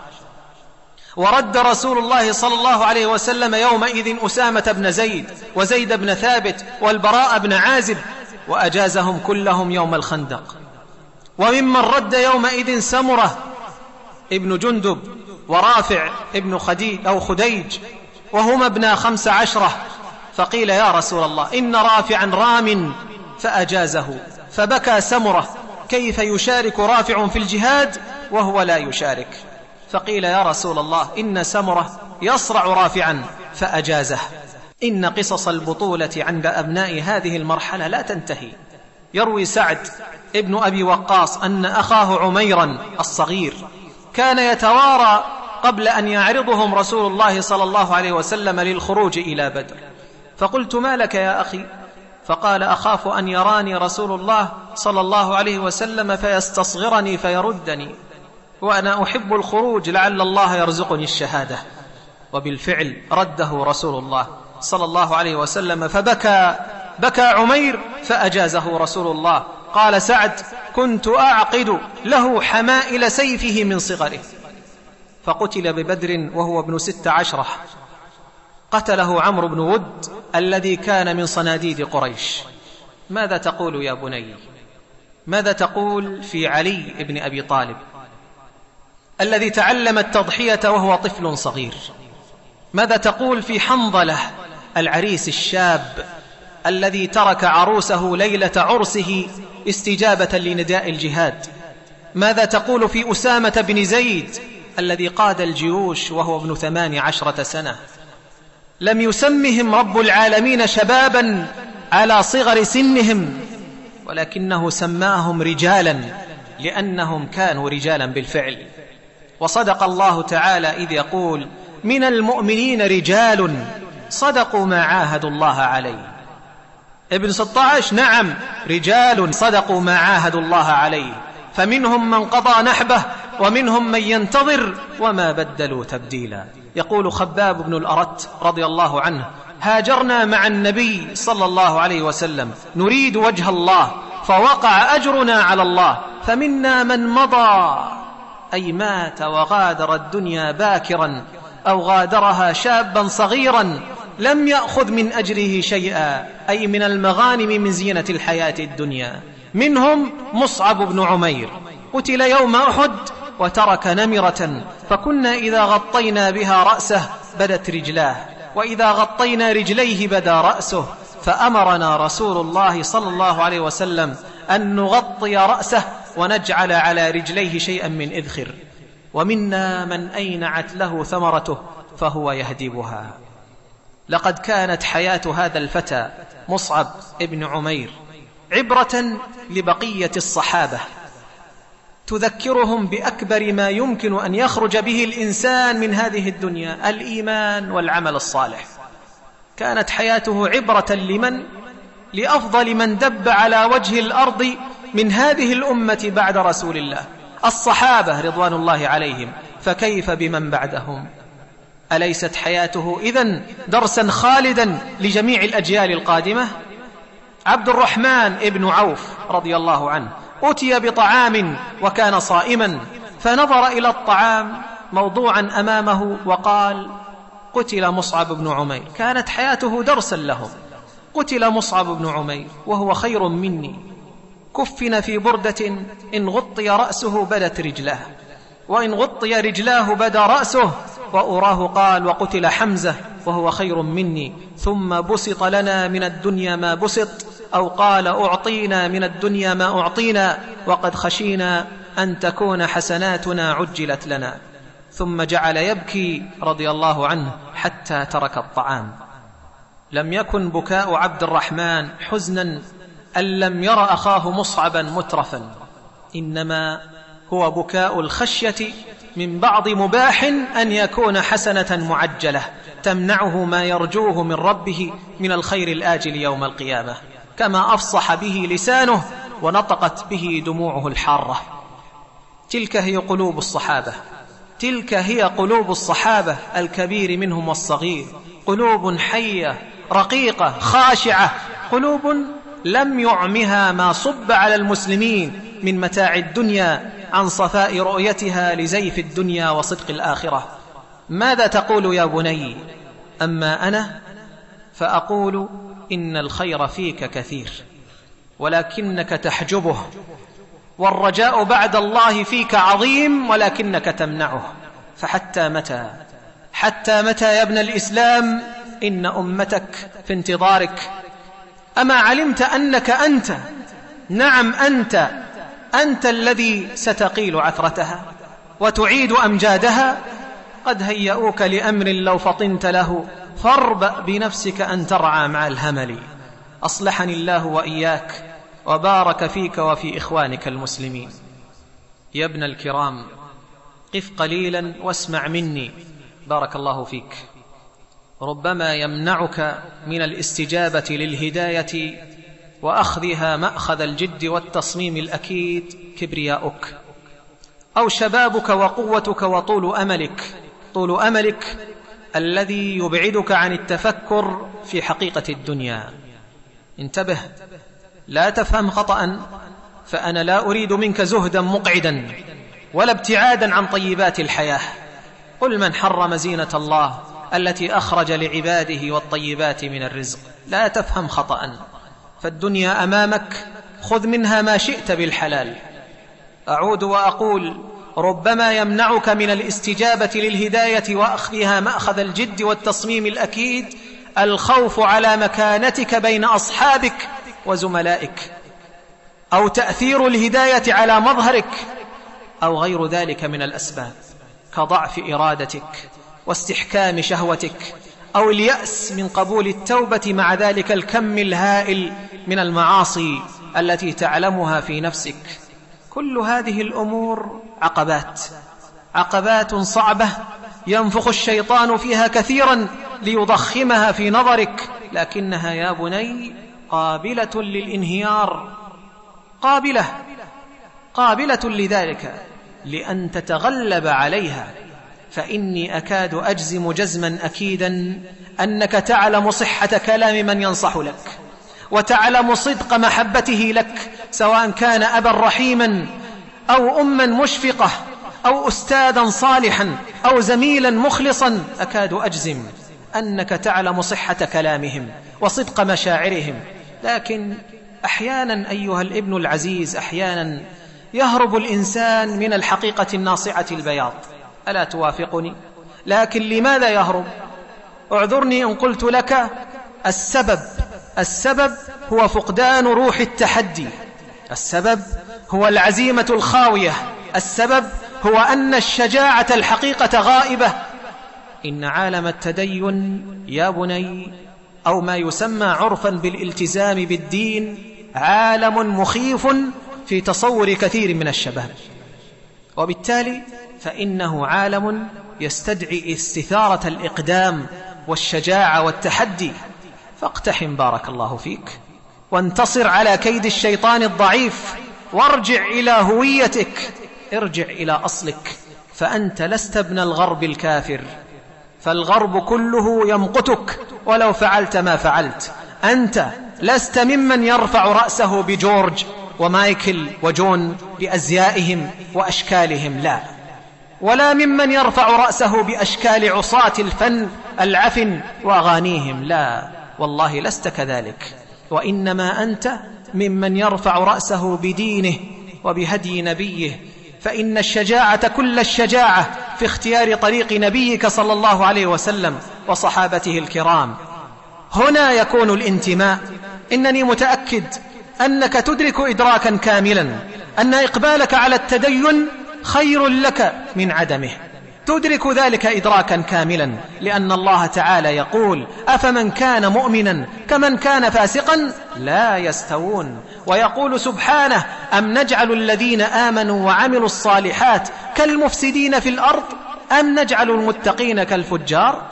ورد رسول الله صلى الله عليه وسلم يومئذ أسامة بن زيد وزيد بن ثابت والبراء بن عازب، وأجازهم كلهم يوم الخندق. وممن رد يومئذ سمرة ابن جندب ورافع ابن خديج أو خديج، وهما ابنا خمس عشرة، فقيل يا رسول الله إن رافعا رام، فأجازه، فبكى سمرة كيف يشارك رافع في الجهاد وهو لا يشارك؟ فقيل يا رسول الله إن سمرة يصرع رافعا، فأجازه. إن قصص البطولة عند أبناء هذه المرحلة لا تنتهي. يروي سعد ابن أبي وقاص أن أخاه عميرا الصغير كان يتوارى قبل أن يعرضهم رسول الله صلى الله عليه وسلم للخروج إلى بدر، فقلت ما لك يا أخي؟ فقال أخاف أن يراني رسول الله صلى الله عليه وسلم فيستصغرني فيردني، وأنا أحب الخروج لعل الله يرزقني الشهادة. وبالفعل رده رسول الله صلى الله عليه وسلم، فبكى بكى عمير فأجازه رسول الله. قال سعد كنت أعقد له حمائل سيفه من صغره، فقتل ببدر وهو ابن ست عشرة، قتله عمرو بن ود الذي كان من صناديد قريش. ماذا تقول يا بني؟ ماذا تقول في علي بن أبي طالب الذي تعلم التضحية وهو طفل صغير؟ ماذا تقول في حنظلة العريس الشاب الذي ترك عروسه ليلة عرسه استجابة لنداء الجهاد؟ ماذا تقول في أسامة بن زيد الذي قاد الجيوش وهو ابن ثمان عشرة سنة؟ لم يسمهم رب العالمين شبابا على صغر سنهم، ولكنه سماهم رجالا لأنهم كانوا رجالا بالفعل. وصدق الله تعالى إذ يقول من المؤمنين رجال صدقوا ما عاهدوا الله عليه. ابن ستة عشر نعم رجال صدقوا ما عاهدوا الله عليه، فمنهم من قضى نحبه ومنهم من ينتظر وما بدلوا تبديلا. يقول خباب بن الأرت رضي الله عنه هاجرنا مع النبي صلى الله عليه وسلم نريد وجه الله، فوقع أجرنا على الله، فمنا من مضى أي مات وغادر الدنيا باكرا، أو غادرها شابا صغيرا لم يأخذ من أجره شيئا، أي من المغانم من زينة الحياة الدنيا. منهم مصعب بن عمير قتل يوم أحد وترك نمرة، فكنا إذا غطينا بها رأسه بدت رجلاه، وإذا غطينا رجليه بدا رأسه، فأمرنا رسول الله صلى الله عليه وسلم أن نغطي رأسه ونجعل على رجليه شيئا من إذخر. ومنا من أينعت له ثمرته فهو يهدبها. لقد كانت حياة هذا الفتى مصعب ابن عمير عبرة لبقية الصحابة، تذكرهم بأكبر ما يمكن أن يخرج به الإنسان من هذه الدنيا، الإيمان والعمل الصالح. كانت حياته عبرة لمن؟ لأفضل من دب على وجه الأرض من هذه الأمة بعد رسول الله، الصحابة رضوان الله عليهم، فكيف بمن بعدهم؟ أليست حياته إذن درسا خالدا لجميع الأجيال القادمة؟ عبد الرحمن ابن عوف رضي الله عنه أتي بطعام وكان صائما، فنظر إلى الطعام موضوعا أمامه وقال: قتل مصعب بن عمير. كانت حياته درسا لهم. قتل مصعب بن عمير وهو خير مني، كفن في بردة إن غطي رأسه بدت رجلاه، وإن غطي رجلاه بدا رأسه. وأراه قال: وقتل حمزة وهو خير مني، ثم بسط لنا من الدنيا ما بسط، أو قال: أعطينا من الدنيا ما أعطينا، وقد خشينا أن تكون حسناتنا عجلت لنا. ثم جعل يبكي رضي الله عنه حتى ترك الطعام. لم يكن بكاء عبد الرحمن حزنا أن لم ير أخاه مصعبا مترفا، إنما هو بكاء الخشية من بعض مباح أن يكون حسنة معجلة تمنعه ما يرجوه من ربه من الخير الآجل يوم القيامة، كما أفصح به لسانه ونطقت به دموعه الحارة. تلك هي قلوب الصحابة، تلك هي قلوب الصحابة، الكبير منهم والصغير، قلوب حية رقيقة خاشعة، قلوب لم يعمها ما صب على المسلمين من متاع الدنيا عن صفاء رؤيتها لزيف الدنيا وصدق الآخرة. ماذا تقول يا بني؟ أما أنا فأقول إن الخير فيك كثير ولكنك تحجبه، والرجاء بعد الله فيك عظيم ولكنك تمنعه. فحتى متى؟ حتى متى يا ابن الإسلام؟ إن أمتك في انتظارك. أما علمت أنك أنت، نعم أنت، أنت الذي ستقيل عثرتها وتعيد أمجادها؟ قد هيئوك لأمر لو فطنت له، فاربأ بنفسك أن ترعى مع الهمل. أصلحني الله وإياك وبارك فيك وفي إخوانك المسلمين. يا ابن الكرام، قف قليلا واسمع مني بارك الله فيك. ربما يمنعك من الاستجابة للهداية وأخذها مأخذ الجد والتصميم الأكيد كبرياؤك، أو شبابك وقوتك وطول أملك، طول أملك الذي يبعدك عن التفكر في حقيقة الدنيا. انتبه، لا تفهم خطأ، فأنا لا أريد منك زهدا مقعدا ولا ابتعادا عن طيبات الحياة. قل: من حرم زينة الله التي أخرج لعباده والطيبات من الرزق. لا تفهم خطأ، فالدنيا أمامك، خذ منها ما شئت بالحلال. أعود وأقول: ربما يمنعك من الاستجابة للهداية وأخذها مأخذ الجد والتصميم الأكيد الخوف على مكانتك بين أصحابك وزملائك، أو تأثير الهداية على مظهرك، أو غير ذلك من الأسباب، كضعف إرادتك واستحكام شهوتك، أو اليأس من قبول التوبة مع ذلك الكم الهائل من المعاصي التي تعلمها في نفسك. كل هذه الأمور عقبات، عقبات صعبة ينفخ الشيطان فيها كثيرا ليضخمها في نظرك، لكنها يا بني قابلة للانهيار، قابلة قابلة لذلك لأن تتغلب عليها. فإني أكاد أجزم جزما أكيدا أنك تعلم صحة كلام من ينصح لك، وتعلم صدق محبته لك، سواء كان أبا رحيما أو أما مشفقة أو أستاذا صالحا أو زميلا مخلصا. أكاد أجزم أنك تعلم صحة كلامهم وصدق مشاعرهم، لكن أحيانا أيها الابن العزيز، أحيانا يهرب الإنسان من الحقيقة الناصعة البياض، ألا توافقني؟ لكن لماذا يهرب؟ اعذرني إن قلت لك السبب السبب هو فقدان روح التحدي، السبب هو العزيمة الخاوية، السبب هو أن الشجاعة الحقيقة غائبة. إن عالم التدين يا بني، أو ما يسمى عرفا بالالتزام بالدين، عالم مخيف في تصور كثير من الشباب، وبالتالي فإنه عالم يستدعي استثارة الإقدام والشجاعة والتحدي. فاقتحم بارك الله فيك، وانتصر على كيد الشيطان الضعيف، وارجع إلى هويتك، ارجع إلى أصلك، فأنت لست ابن الغرب الكافر، فالغرب كله يمقتك ولو فعلت ما فعلت. أنت لست ممن يرفع رأسه بجورج ومايكل وجون بأزيائهم وأشكالهم، لا، ولا ممن يرفع رأسه بأشكال عصاة الفن العفن وأغانيهم، لا والله لست كذلك، وإنما أنت ممن يرفع رأسه بدينه وبهدي نبيه. فإن الشجاعة كل الشجاعة في اختيار طريق نبيك صلى الله عليه وسلم وصحابته الكرام. هنا يكون الانتماء. إنني متأكد أنك تدرك إدراكا كاملا أن إقبالك على التدين خير لك من عدمه، تدرك ذلك إدراكا كاملا، لأن الله تعالى يقول: أفمن كان مؤمنا كمن كان فاسقا لا يستوون. ويقول سبحانه: أم نجعل الذين آمنوا وعملوا الصالحات كالمفسدين في الأرض أم نجعل المتقين كالفجار.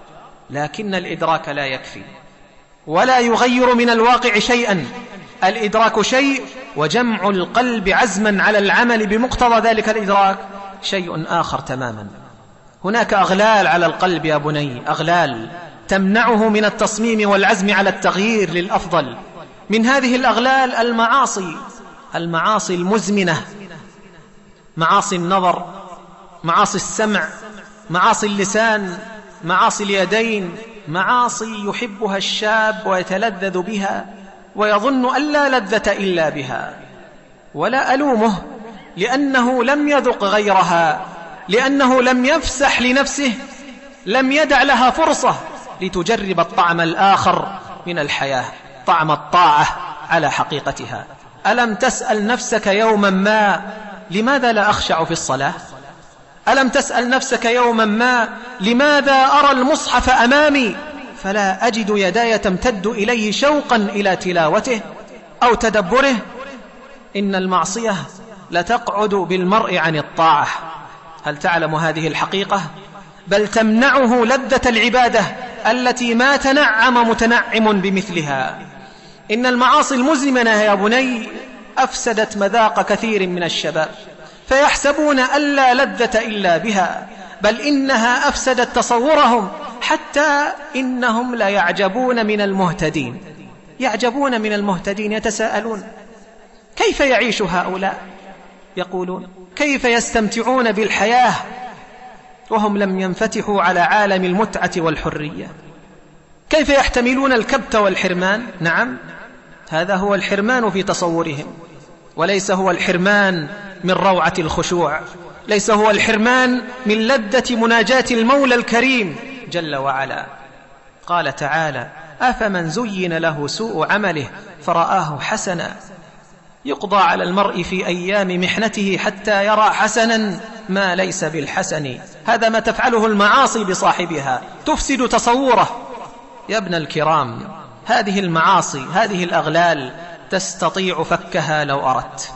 لكن الإدراك لا يكفي ولا يغير من الواقع شيئا. الإدراك شيء، وجمع القلب عزما على العمل بمقتضى ذلك الإدراك شيء آخر تماما. هناك أغلال على القلب يا بني، أغلال تمنعه من التصميم والعزم على التغيير للأفضل. من هذه الأغلال المعاصي، المعاصي المزمنة، معاصي النظر، معاصي السمع، معاصي اللسان، معاصي اليدين، معاصي يحبها الشاب ويتلذذ بها ويظن أن لا لذة إلا بها. ولا ألومه، لأنه لم يذق غيرها، لأنه لم يفسح لنفسه، لم يدع لها فرصة لتجرب الطعم الآخر من الحياة، طعم الطاعة على حقيقتها. ألم تسأل نفسك يوما ما لماذا لا أخشع في الصلاة؟ ألم تسأل نفسك يوما ما لماذا أرى المصحف أمامي فلا أجد يداي تمتد إليه شوقا إلى تلاوته أو تدبره؟ إن المعصية لتقعد بالمرء عن الطاعة. هل تعلم هذه الحقيقة؟ بل تمنعه لذة العبادة التي ما تنعم متنعم بمثلها. إن المعاصي المزمنة يا بني أفسدت مذاق كثير من الشباب، فيحسبون أن لا لذة إلا بها، بل إنها أفسدت تصورهم، حتى إنهم لا يعجبون من المهتدين، يعجبون من المهتدين، يتساءلون: كيف يعيش هؤلاء؟ يقولون: كيف يستمتعون بالحياة وهم لم ينفتحوا على عالم المتعة والحرية؟ كيف يحتملون الكبت والحرمان؟ نعم، هذا هو الحرمان في تصورهم، وليس هو الحرمان من روعة الخشوع، ليس هو الحرمان من لذة مناجاة المولى الكريم جل وعلا. قال تعالى: أفمن زين له سوء عمله فرآه حسنا. يقضى على المرء في أيام محنته حتى يرى حسنا ما ليس بالحسن. هذا ما تفعله المعاصي بصاحبها، تفسد تصوره. يا ابن الكرام، هذه المعاصي، هذه الأغلال تستطيع فكها لو أردت،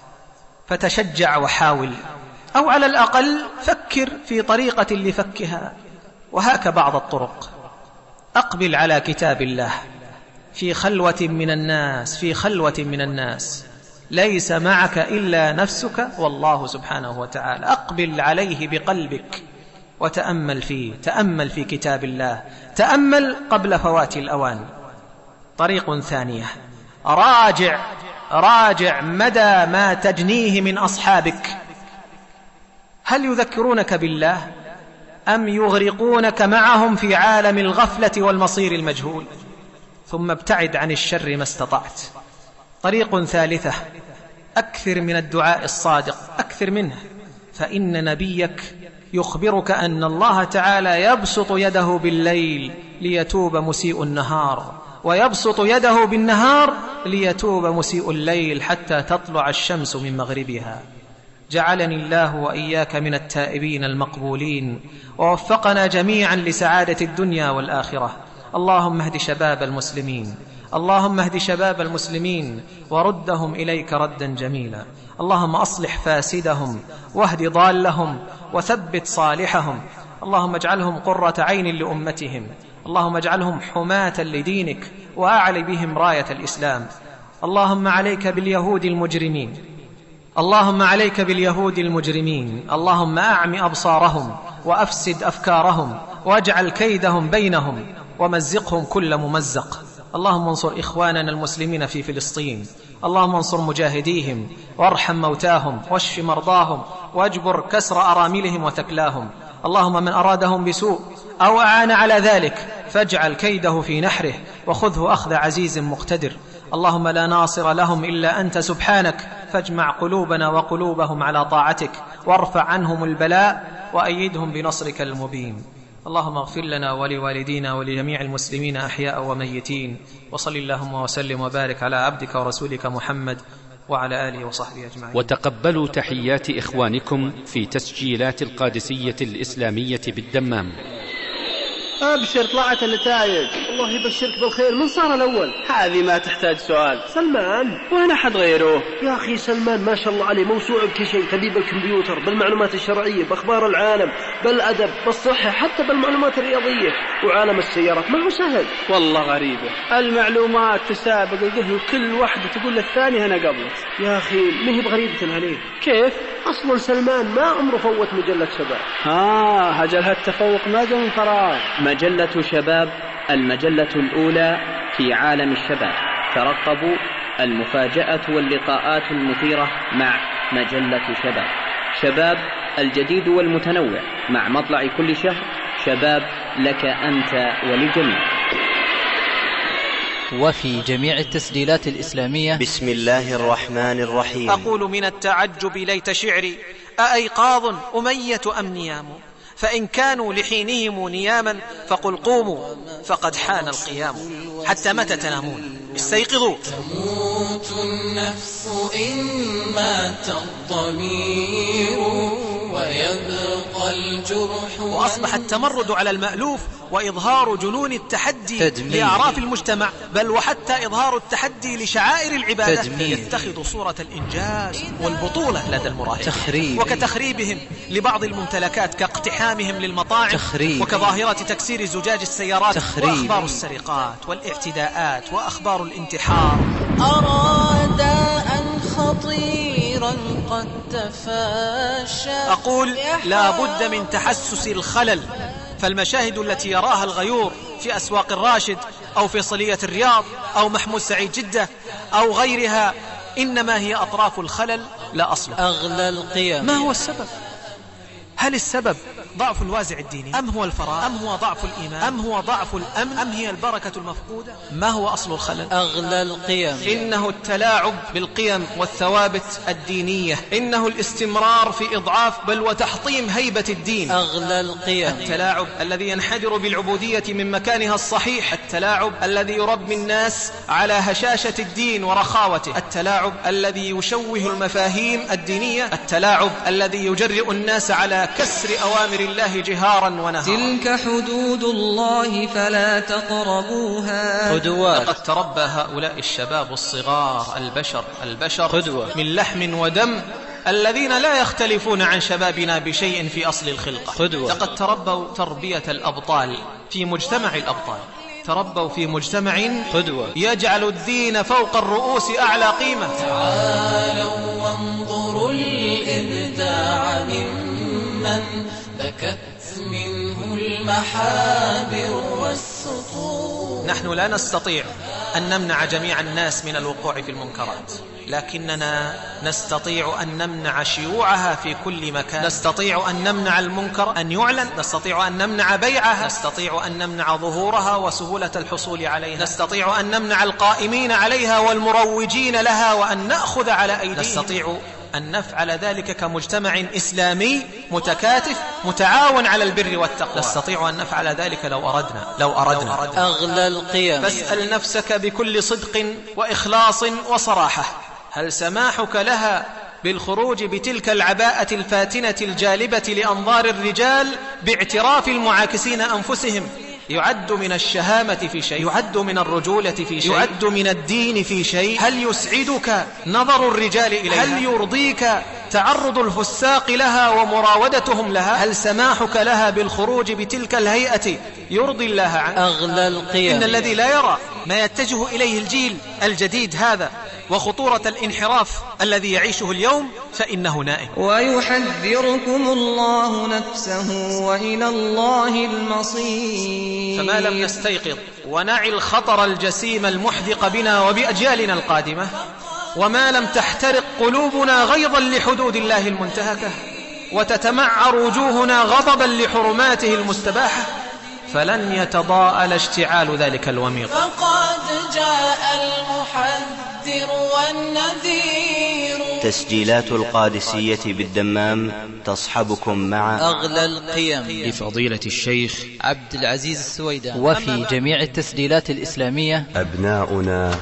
فتشجع وحاول، أو على الأقل فكر في طريقة لفكها. وهاك بعض الطرق: أقبل على كتاب الله في خلوة من الناس، في خلوة من الناس ليس معك إلا نفسك والله سبحانه وتعالى. أقبل عليه بقلبك وتأمل فيه، تأمل في كتاب الله، تأمل قبل فوات الأوان. طريق ثانية: راجع راجع مدى ما تجنيه من أصحابك. هل يذكرونك بالله أم يغرقونك معهم في عالم الغفلة والمصير المجهول؟ ثم ابتعد عن الشر ما استطعت. طريق ثالثة: أكثر من الدعاء الصادق، أكثر منه، فإن نبيك يخبرك أن الله تعالى يبسط يده بالليل ليتوب مسيء النهار، ويبسط يده بالنهار ليتوب مسيء الليل حتى تطلع الشمس من مغربها. جعلني الله وإياك من التائبين المقبولين، ووفقنا جميعا لسعادة الدنيا والآخرة. اللهم اهد شباب المسلمين، اللهم اهد شباب المسلمين وردهم إليك ردا جميلا. اللهم أصلح فاسدهم واهد ضالهم وثبت صالحهم. اللهم اجعلهم قرة عين لأمتهم، اللهم اجعلهم حماة لدينك وأعل بهم راية الإسلام. اللهم عليك باليهود المجرمين، اللهم عليك باليهود المجرمين، اللهم أعم أبصارهم وأفسد أفكارهم واجعل كيدهم بينهم ومزقهم كل ممزق. اللهم انصر إخواننا المسلمين في فلسطين، اللهم انصر مجاهديهم وارحم موتاهم واشف مرضاهم واجبر كسر أراملهم وثكلاهم. اللهم من أرادهم بسوء أو أعان على ذلك فاجعل كيده في نحره وخذه أخذ عزيز مقتدر. اللهم لا ناصر لهم إلا أنت سبحانك، فاجمع قلوبنا وقلوبهم على طاعتك وارفع عنهم البلاء وأيدهم بنصرك المبين. اللهم اغفر لنا ولوالدينا ولجميع المسلمين أحياء وميتين، وصل اللهم وسلم وبارك على عبدك ورسولك محمد وعلى آله وصحبه أجمعين. وتقبلوا تحيات إخوانكم في تسجيلات القادسية الإسلامية بالدمام. أبشر، طلعت النتائج، الله يبشرك بالخير. من صار الأول؟ هذه ما تحتاج سؤال. سلمان. وين أحد غيره؟ يا أخي سلمان ما شاء الله عليه موسوعة بكل شيء، خبير بالكمبيوتر، بالمعلومات الشرعية، بأخبار العالم، بالأدب، بالصحة، حتى بالمعلومات الرياضية وعالم السيارات. ما هو سهل والله. غريبة المعلومات تسابق القهوة، كل واحدة تقول للثاني أنا قبلك. يا أخي ما هي بغريبة عليه. كيف؟ أصلا سلمان ما عمره فوت مجلة شباب. آه هجل هالتفوق ما جاء من فراغ. مجلة شباب، المجلة الأولى في عالم الشباب. ترقبوا المفاجأة واللقاءات المثيرة مع مجلة شباب. شباب الجديد والمتنوع مع مطلع كل شهر. شباب لك أنت وللجميع. وفي جميع التسجيلات الإسلامية. بسم الله الرحمن الرحيم. أقول من التعجب ليت شعري أأيقاظ أمية أم نيام، فإن كانوا لحينهم نياما فقل قوموا فقد حان القيام. حتى متى تنامون؟ استيقظوا. تموت النفس إن مات الضمير ويبقى الجرح. وأصبح التمرد على المألوف وإظهار جنون التحدي تدمير لأعراف المجتمع، بل وحتى إظهار التحدي لشعائر العبادة تدمير. يتخذ صورة الإنجاز والبطولة لدى المراهقين، تخريب. وكتخريبهم لبعض الممتلكات كاقتحامهم للمطاعم، تخريب. وكظاهرة تكسير زجاج السيارات، تخريب. وأخبار السرقات والاعتداءات وأخبار الانتحار. أراد أن خطيرا قد تفاشى. أقول لا بد من تحسس الخلل، فالمشاهد التي يراها الغيور في أسواق الراشد أو في صلية الرياض أو محمود سعيد جدة أو غيرها إنما هي أطراف الخلل لا أصل. أغلى القيم. ما هو السبب؟ هل السبب ضعف الوازع الديني، أم هو الفراغ، أم هو ضعف الإيمان، أم هو ضعف الأمن، أم هي البركة المفقودة؟ ما هو أصل الخلل؟ أغلى القيم. إنه التلاعب بالقيم والثوابت الدينية، إنه الاستمرار في إضعاف بل وتحطيم هيبة الدين. أغلى القيم. التلاعب الذي ينحدر بالعبودية من مكانها الصحيح، التلاعب الذي يربي الناس على هشاشة الدين ورخاوته، التلاعب الذي يشوه المفاهيم الدينية، التلاعب الذي يجرئ الناس على كسر أوامر الله جهارا ونهارا. تلك حدود الله فلا تقربوها. قدوة. لقد تربى هؤلاء الشباب الصغار البشر البشر قدوة من لحم ودم الذين لا يختلفون عن شبابنا بشيء في أصل الخلقة. قدوة. لقد تربوا تربية الأبطال في مجتمع الأبطال، تربوا في مجتمع قدوة يجعل الدين فوق الرؤوس أعلى قيمة. تعالوا وانظروا الإبداع ممن بكت منه المحابر والسطور. نحن لا نستطيع أن نمنع جميع الناس من الوقوع في المنكرات، لكننا نستطيع أن نمنع شيوعها في كل مكان، نستطيع أن نمنع المنكر أن يعلن، نستطيع أن نمنع بيعها، نستطيع أن نمنع ظهورها وسهولة الحصول عليها، نستطيع أن نمنع القائمين عليها والمروجين لها وأن نأخذ على أيديهم، نستطيع أن نفعل ذلك كمجتمع إسلامي متكاتف متعاون على البر والتقوى. نستطيع أن نفعل ذلك لو أردنا لو أردنا أغلى القيم. فاسأل نفسك بكل صدق وإخلاص وصراحة، هل سماحك لها بالخروج بتلك العباءة الفاتنة الجالبة لأنظار الرجال باعتراف المعاكسين أنفسهم يعد من الشهامة في شيء، يعد من الرجولة في شيء، يعد من الدين في شيء؟ هل يسعدك نظر الرجال إليها؟ هل يرضيك تعرض الفساق لها ومراودتهم لها؟ هل سماحك لها بالخروج بتلك الهيئة يرضي الله عنه؟ أغلى القيم. إن الذي لا يرى ما يتجه إليه الجيل الجديد هذا وخطورة الانحراف الذي يعيشه اليوم فإنه نائم. ويحذركم الله نفسه وإلى الله المصير. فما لم نستيقظ ونعي الخطر الجسيم المحدق بنا وبأجيالنا القادمة، وما لم تحترق قلوبنا غيظا لحدود الله المنتهكة وتتمعر وجوهنا غضبا لحرماته المستباحة، فلن يتضاءل اشتعال ذلك الوميض. فقد جاء المحذر والنذير. تسجيلات القادسية بالدمام تصحبكم مع أغلى القيم لفضيلة الشيخ عبد العزيز السويدان. وفي جميع التسجيلات الإسلامية أبناؤنا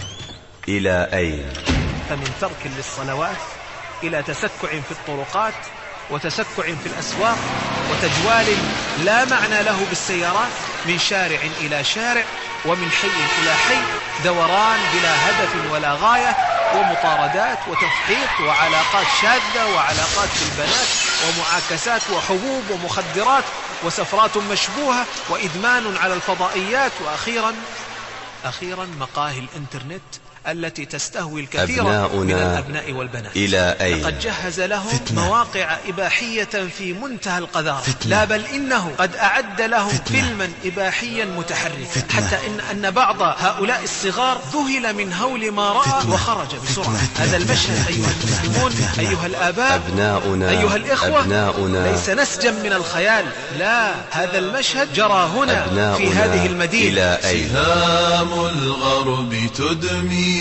إلى أين؟ فمن ترك للصلوات إلى تسكع في الطرقات وتسكع في الأسواق وتجوال لا معنى له بالسيارات من شارع إلى شارع ومن حي إلى حي، دوران بلا هدف ولا غاية ومطاردات وتفحيط وعلاقات شاذة وعلاقات بالبنات ومعاكسات وحبوب ومخدرات وسفرات مشبوهة وإدمان على الفضائيات، وأخيرا أخيرا مقاهي الإنترنت التي تستهوي الكثير من الأبناء والبنات. إلى أين؟ لقد جهز لهم فتنة. مواقع إباحية في منتهى القذارة، لا بل إنه قد أعد لهم فتنة. فيلما إباحيا متحركا، حتى إن, أن بعض هؤلاء الصغار ذهل من هول ما رأى فتنة. وخرج بسرعة. فتنة. هذا المشهد أيها المسلمون أيها الآباء أبناؤنا أيها الإخوة أبناؤنا ليس نسجا من الخيال، لا، هذا المشهد جرى هنا في هذه المدينة. إلى أين؟ سهام الغرب تدمي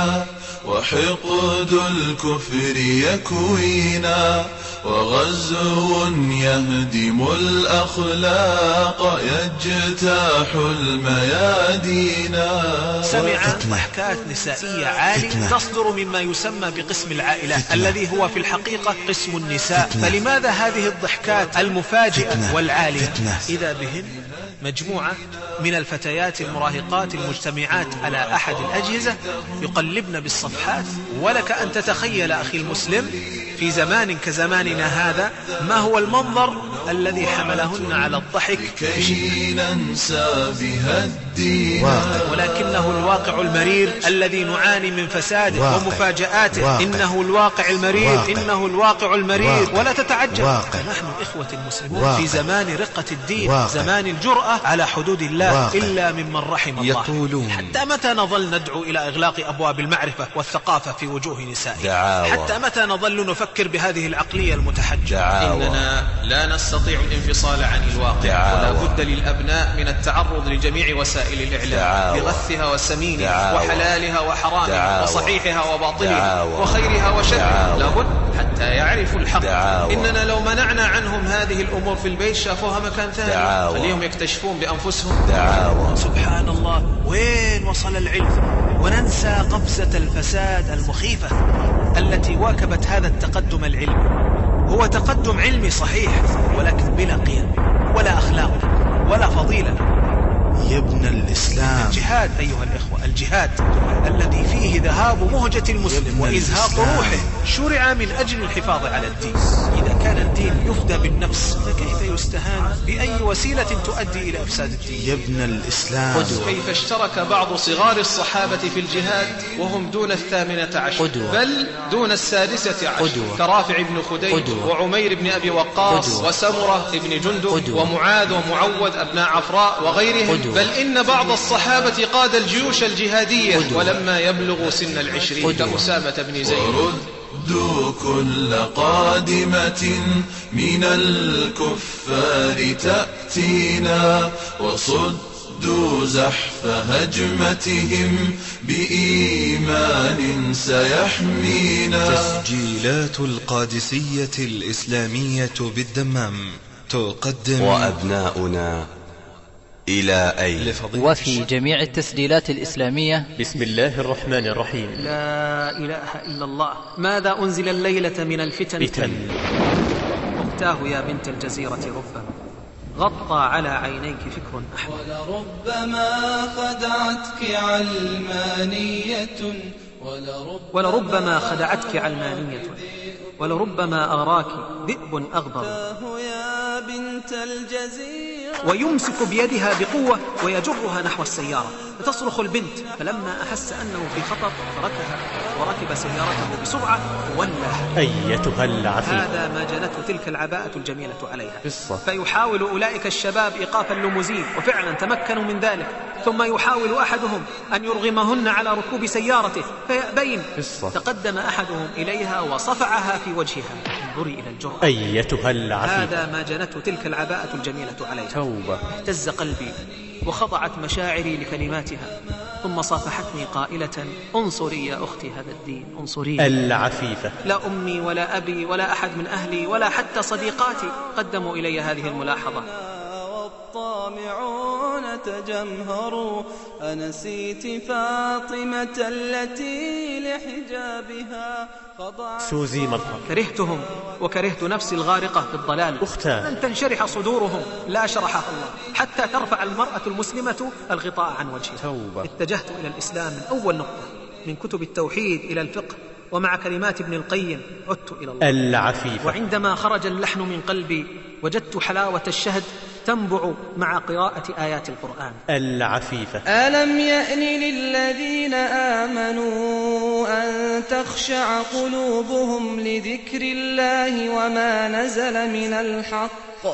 وحقد الكفر يكوينا وغزو يهدم الأخلاق يجتاح الميادين. سمع ضحكات نسائية عالية تصدر مما يسمى بقسم العائلات الذي هو في الحقيقة قسم النساء. فلماذا هذه الضحكات المفاجئة والعالية؟ إذا بهن مجموعة من الفتيات المراهقات المجتمعات على أحد الأجهزة يقلبن بالصفحات، ولك أن تتخيل أخي المسلم في زمان كزماننا هذا ما هو المنظر الذي حملهن على الضحك كي ننسى بها الدين. ولكنه الواقع المرير الذي نعاني من فساده ومفاجآته. واقع. إنه الواقع المرير واقع. إنه الواقع المرير واقع. ولا تتعجب، نحن إخوة المسلمون واقع. في زمان رقة الدين واقع. زمان الجرأة على حدود الله واقع. إلا ممن رحم الله. يقولون حتى متى نظل ندعو إلى إغلاق أبواب المعرفة والثقافة في وجوه نسائنا؟ حتى متى نظل نفكر بهذه العقلية المتحجرة؟ إننا لا نستطيع الانفصال عن الواقع، ولا بد للأبناء من التعرض لجميع وسائل الإعلام بغثها وسمينها وحلالها وحرامها وصحيحها وباطلها وخيرها وشرها، لابد حتى يعرفوا الحق. دعاوة. إننا لو منعنا عنهم هذه الأمور في البيت شافوها مكان ثاني، خليهم يكتشفون بأنفسهم. دعاوة. سبحان الله، وين وصل العلم؟ وننسى قفزة الفساد المخيفة التي واكبت هذا التقدم العلمي. هو تقدم علمي صحيح، ولكن بلا قيم ولا أخلاق ولا فضيلة. يا ابن الإسلام، الجهاد أيها الإخوة، الجهاد الذي فيه ذهاب مهجة المسلم وإزهاق روحه شرع من أجل الحفاظ على الدين. إذا كان الدين يفدى بالنفس فكيف يستهان بأي وسيلة تؤدي إلى إفساد الدين؟ يا ابن الإسلام، كيف اشترك بعض صغار الصحابة في الجهاد وهم دون الثامنة عشر، بل دون السادسة عشر، كرافع بن خديج وعمير بن أبي وقاص وسمرة بن جندب ومعاذ ومعوذ أبناء عفراء وغيرهم، بل بل إن بعض الصحابة قاد الجيوش الجهادية ولما يبلغ سن العشرين كأسامة بن زيد. وردوا كل قادمة من الكفار تأتينا وصدوا زحف هجمتهم بإيمان سيحمينا. تسجيلات القادسية الإسلامية بالدمام تقدم وأبناؤنا إلى أين. وفي جميع التسجيلات الإسلامية بسم الله الرحمن الرحيم. لا إله إلا الله. ماذا أنزل الليلة من الفتن فتن أختاه يا بنت الجزيرة ربما غطى على عينيك فكر أحمر. ولربما خدعتك علمانية ولربما خدعتك علمانية ولربما أغراك ذئب أغضب. يا بنت الجزيرة ويمسك بيدها بقوة ويجرها نحو السيارة فتصرخ البنت، فلما أحس أنه في خطر تركها وركب سيارته بسرعة وولاها. أيتها العفيف. هذا ما جنته تلك العباءة الجميلة عليها. قصة. فيحاول أولئك الشباب إيقاف الليموزين وفعلا تمكنوا من ذلك، ثم يحاول أحدهم أن يرغمهن على ركوب سيارته فيأبين. قصة. تقدم أحدهم إليها وصفعها في وجهها. انظري إلى الجرأة. أيتها العفيف. هذا ما جنته تلك العباءة الجميلة عليها. توبة. اهتز قلبي وخضعت مشاعري لكلماتها، ثم صافحتني قائلة: انصري يا أختي هذا الدين، انصري. العفيفة. لا أمي ولا أبي ولا أحد من أهلي ولا حتى صديقاتي قدموا إلي هذه الملاحظة. والطامعون تجمهروا أنسيت فاطمة التي لحجابها خضعت. سوزي مرحبا. كرهتهم وكرهت نفسي الغارقة في الضلال. أختان. لن تنشرح صدورهم لا شرحها الله حتى ترفع المرأة المسلمة الغطاء عن وجهها. توبة. اتجهت إلى الإسلام من أول نقطة، من كتب التوحيد إلى الفقه، ومع كلمات ابن القيم عدت إلى الله. العفيفة. وعندما خرج اللحن من قلبي وجدت حلاوة الشهد تنبع مع قراءة آيات القرآن. العفيفة. ألم يأن للذين آمنوا أن تخشع قلوبهم لذكر الله وما نزل من الحق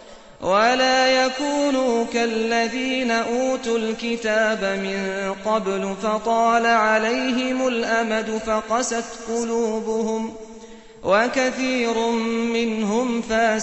ولا يكونوا كالذين أوتوا الكتاب من قبل فطال عليهم الأمد فقست قلوبهم وكثير منهم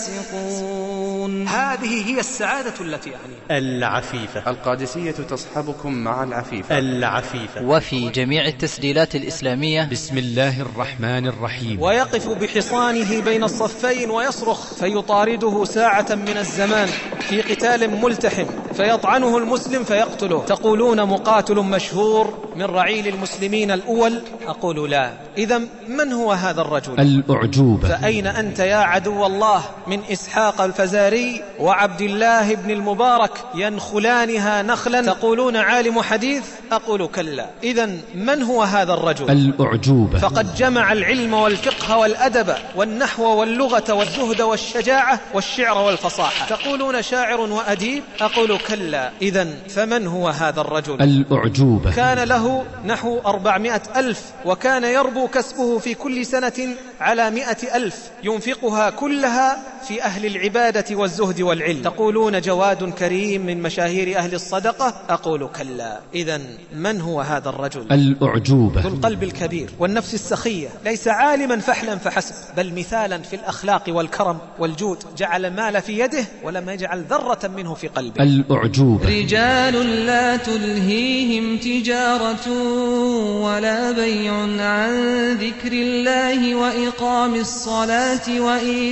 فاسقون. هذه هي السعادة التي أعنيها. العفيفة. القادسية تصحبكم مع العفيفة. العفيفة. وفي جميع التسجيلات الإسلامية بسم الله الرحمن الرحيم. ويقف بحصانه بين الصفين ويصرخ فيطارده ساعة من الزمان في قتال ملتحم فيطعنه المسلم فيقتله. تقولون مقاتل مشهور من رعيل المسلمين الأول؟ أقول لا. إذا من هو هذا الرجل؟ الأعجوبة. فأين أنت يا عدو الله من إسحاق الفزاري وعبد الله بن المبارك ينخلانها نخلا تقولون عالم حديث؟ أقول كلا. إذا من هو هذا الرجل؟ الأعجوبة. فقد جمع العلم والفقه والأدب والنحو واللغة والزهد والشجاعة والشعر والفصاحة. تقولون شاعر وأديب؟ أقول كلا. إذا فمن هو هذا الرجل؟ الأعجوبة. كان له نحو أربعمائة ألف وكان يربو كسبه في كل سنة على مئة ألف ينفقها كلها في أهل العبادة والزهد والعلم. تقولون جواد كريم من مشاهير أهل الصدقة؟ أقول كلا. إذن من هو هذا الرجل؟ الأعجوبة. ذو القلب الكبير والنفس السخية، ليس عالما فحلا فحسب بل مثالا في الأخلاق والكرم والجود. جعل المال في يده ولم يجعل ذرة منه في قلبه. الأعجوبة. رجال لا تلهيهم تجارة ولا بيع عن ذكر الله وإقام الصلاة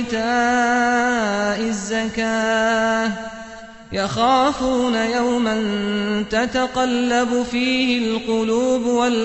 وإيتاء الزكاة يخافون يوما تتقلب فيه القلوب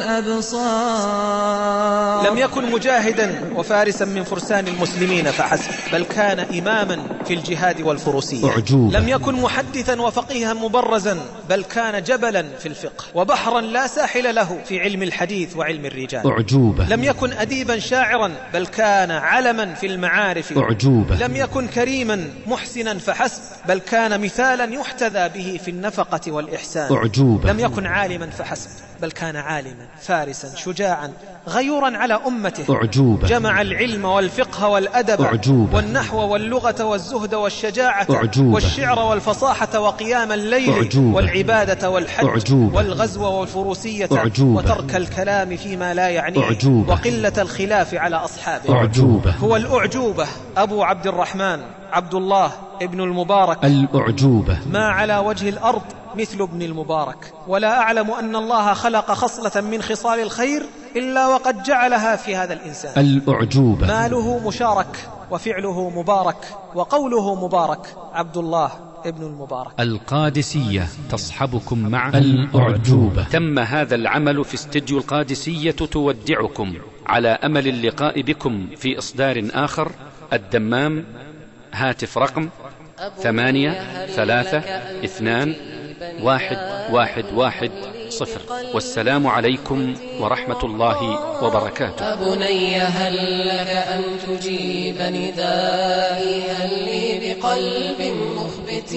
والأبصار. لم يكن مجاهدا وفارسا من فرسان المسلمين فحسب بل كان إماما في الجهاد والفروسية. أعجوبة. لم يكن محدثا وفقيها مبرزا بل كان جبلا في الفقه وبحرا لا ساحل له في علم الحديث وعلم الرجال. أعجوبة. لم يكن أديبا شاعرا بل كان علما في المعارف. أعجوبة. لم يكن كريما محسنا فحسب بل كان مثالا مثالا يحتذى به في النفقة والإحسان. أعجوبة. لم يكن عالما فحسب، بل كان عالما فارسا شجاعا غيورا على أمته. أعجوبة. جمع العلم والفقه والأدب أعجوبة. والنحو واللغة والزهد والشجاعة أعجوبة. والشعر والفصاحة وقيام الليل أعجوبة. والعبادة والحج أعجوبة. والغزو والفروسية أعجوبة. وترك الكلام فيما لا يعنيه أعجوبة. وقلة الخلاف على أصحابه. أعجوبة. هو الأعجوبة أبو عبد الرحمن عبد الله ابن المبارك الأعجوبة. ما على وجه الأرض مثل ابن المبارك، ولا أعلم أن الله خلق خصلة من خصال الخير إلا وقد جعلها في هذا الإنسان. الأعجوبة. ماله مشارك وفعله مبارك وقوله مبارك. عبد الله ابن المبارك. القادسية تصحبكم مع الأعجوبة. تم هذا العمل في استديو القادسية تودعكم على أمل اللقاء بكم في إصدار آخر. الدمام، هاتف رقم ثمانية ثلاثة اثنان واحد واحد واحد صفر. والسلام عليكم ورحمة الله وبركاته. بني هل لك أن تجيب ندائي؟ هل لي بقلب مخبت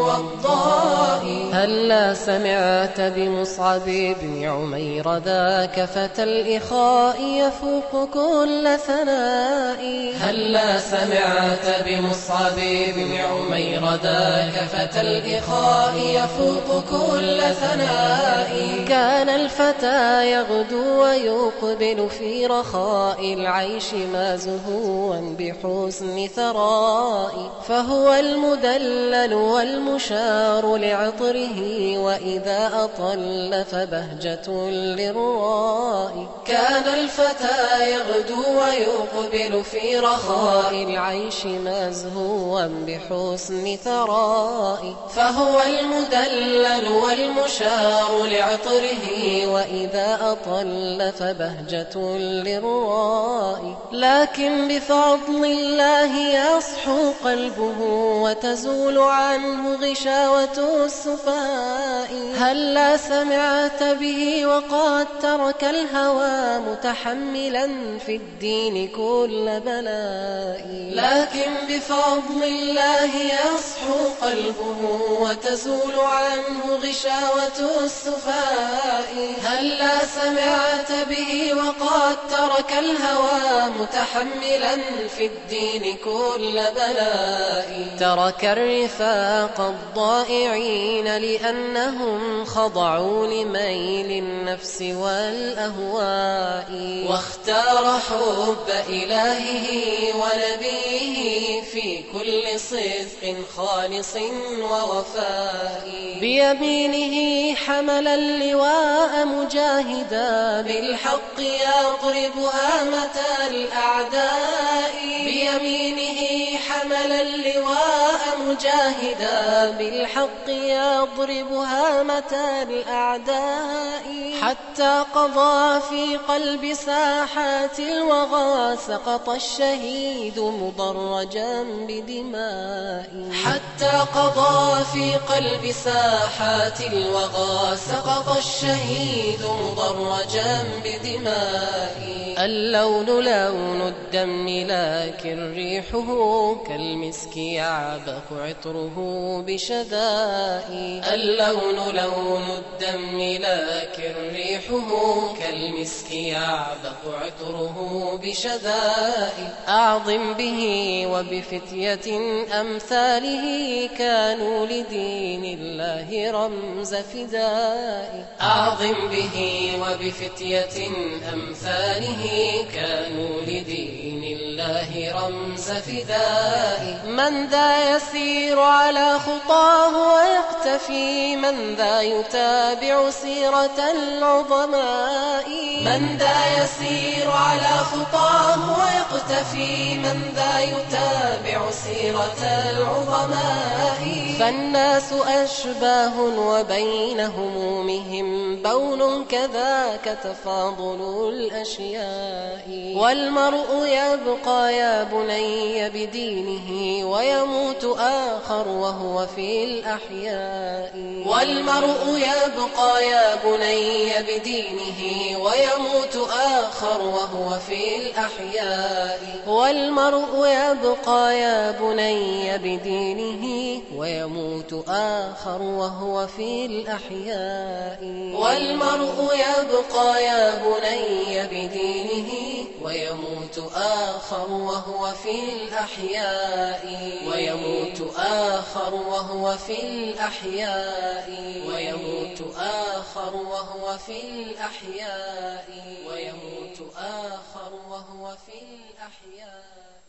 وضائي؟ هلا سمعت بمصعب بن عمير ذاك فتى الإخاء يفوق كل ثنائي؟ هلا سمعت بمصعب بن عمير ذاك فتى الإخاء يفوق كل ثنائي؟ كان الفتى يغدو ويقبل في رخاء العيش ما زهوا بحسن ثرائي، فهو المدلل والمشار لعطره وإذا أطل فبهجة للرائي. كان الفتى يغدو ويقبل في رخاء العيش ما زهوا بحسن ثرائي، فهو المدلل والمشار لعطره وإذا أطل فبهجة للرائي. لكن بفضل الله يصحو قلبه وتزول عنه غشاوة السفهاء. هلا سمعت به وقد ترك الهوى متحملا في الدين كل بلاء. لكن بفضل الله يصحو قلبه وتزول عنه غشاوة السفهاء. هلا سمعت به وقد ترك الهوى متحملا في الدين كل بلاء. ترك الرفاق الضائعين لأنهم خضعوا لميل النفس والأهواء، واختار حب إلهه ونبيه في كل صدق خالص ووفاء. بيمينه حمل اللواء مجاهدا بالحق يضرب هامة الأعداء. بيمينه حمل اللواء مجاهدا بالحق يضرب هامة الأعداء، حتى قضى في قلب ساحات الوغى سقط الشهيد مضرجا بدماء. حتى قضى في قلب ساحات الوغى سقط الشهيد مضرجا بدماء. اللون لون الدم لكن ريحه كالمسك يعبق عطره بشداء. اللون لون الدم لكن ريحه كالمسك يعبق عطره بشداء. أعظم به وبفتية أمثاله كانوا لدين الله رمز فداء. أعظم به وبفتية أمثاله كانوا لدين الله رمز فداء. من ذا يسير على خطاه ويقتفي؟ من ذا يتابع سيرة العظماء؟ من ذا يسير على خطاه ويقتفي؟ من ذا يتابع سيرة العظماء؟ فالناس أشباه وبين همومهم بون كذاك تفاضل الأشياء. والمرء يبقى يا بني بدينه بدينه ويموت آخر وهو في الأحياء والمرء يبقى يا بني بدينه ويموت آخر وهو في الأحياء والمرء يبقى يا بني بدينه ويموت آخر وهو في الأحياء والمرء يبقى يا بني بدينه ويموت آخر وهو في الأحياء ويموت آخر وهو في الأحياء ويموت آخر وهو في الأحياء ويموت آخر وهو في الأحياء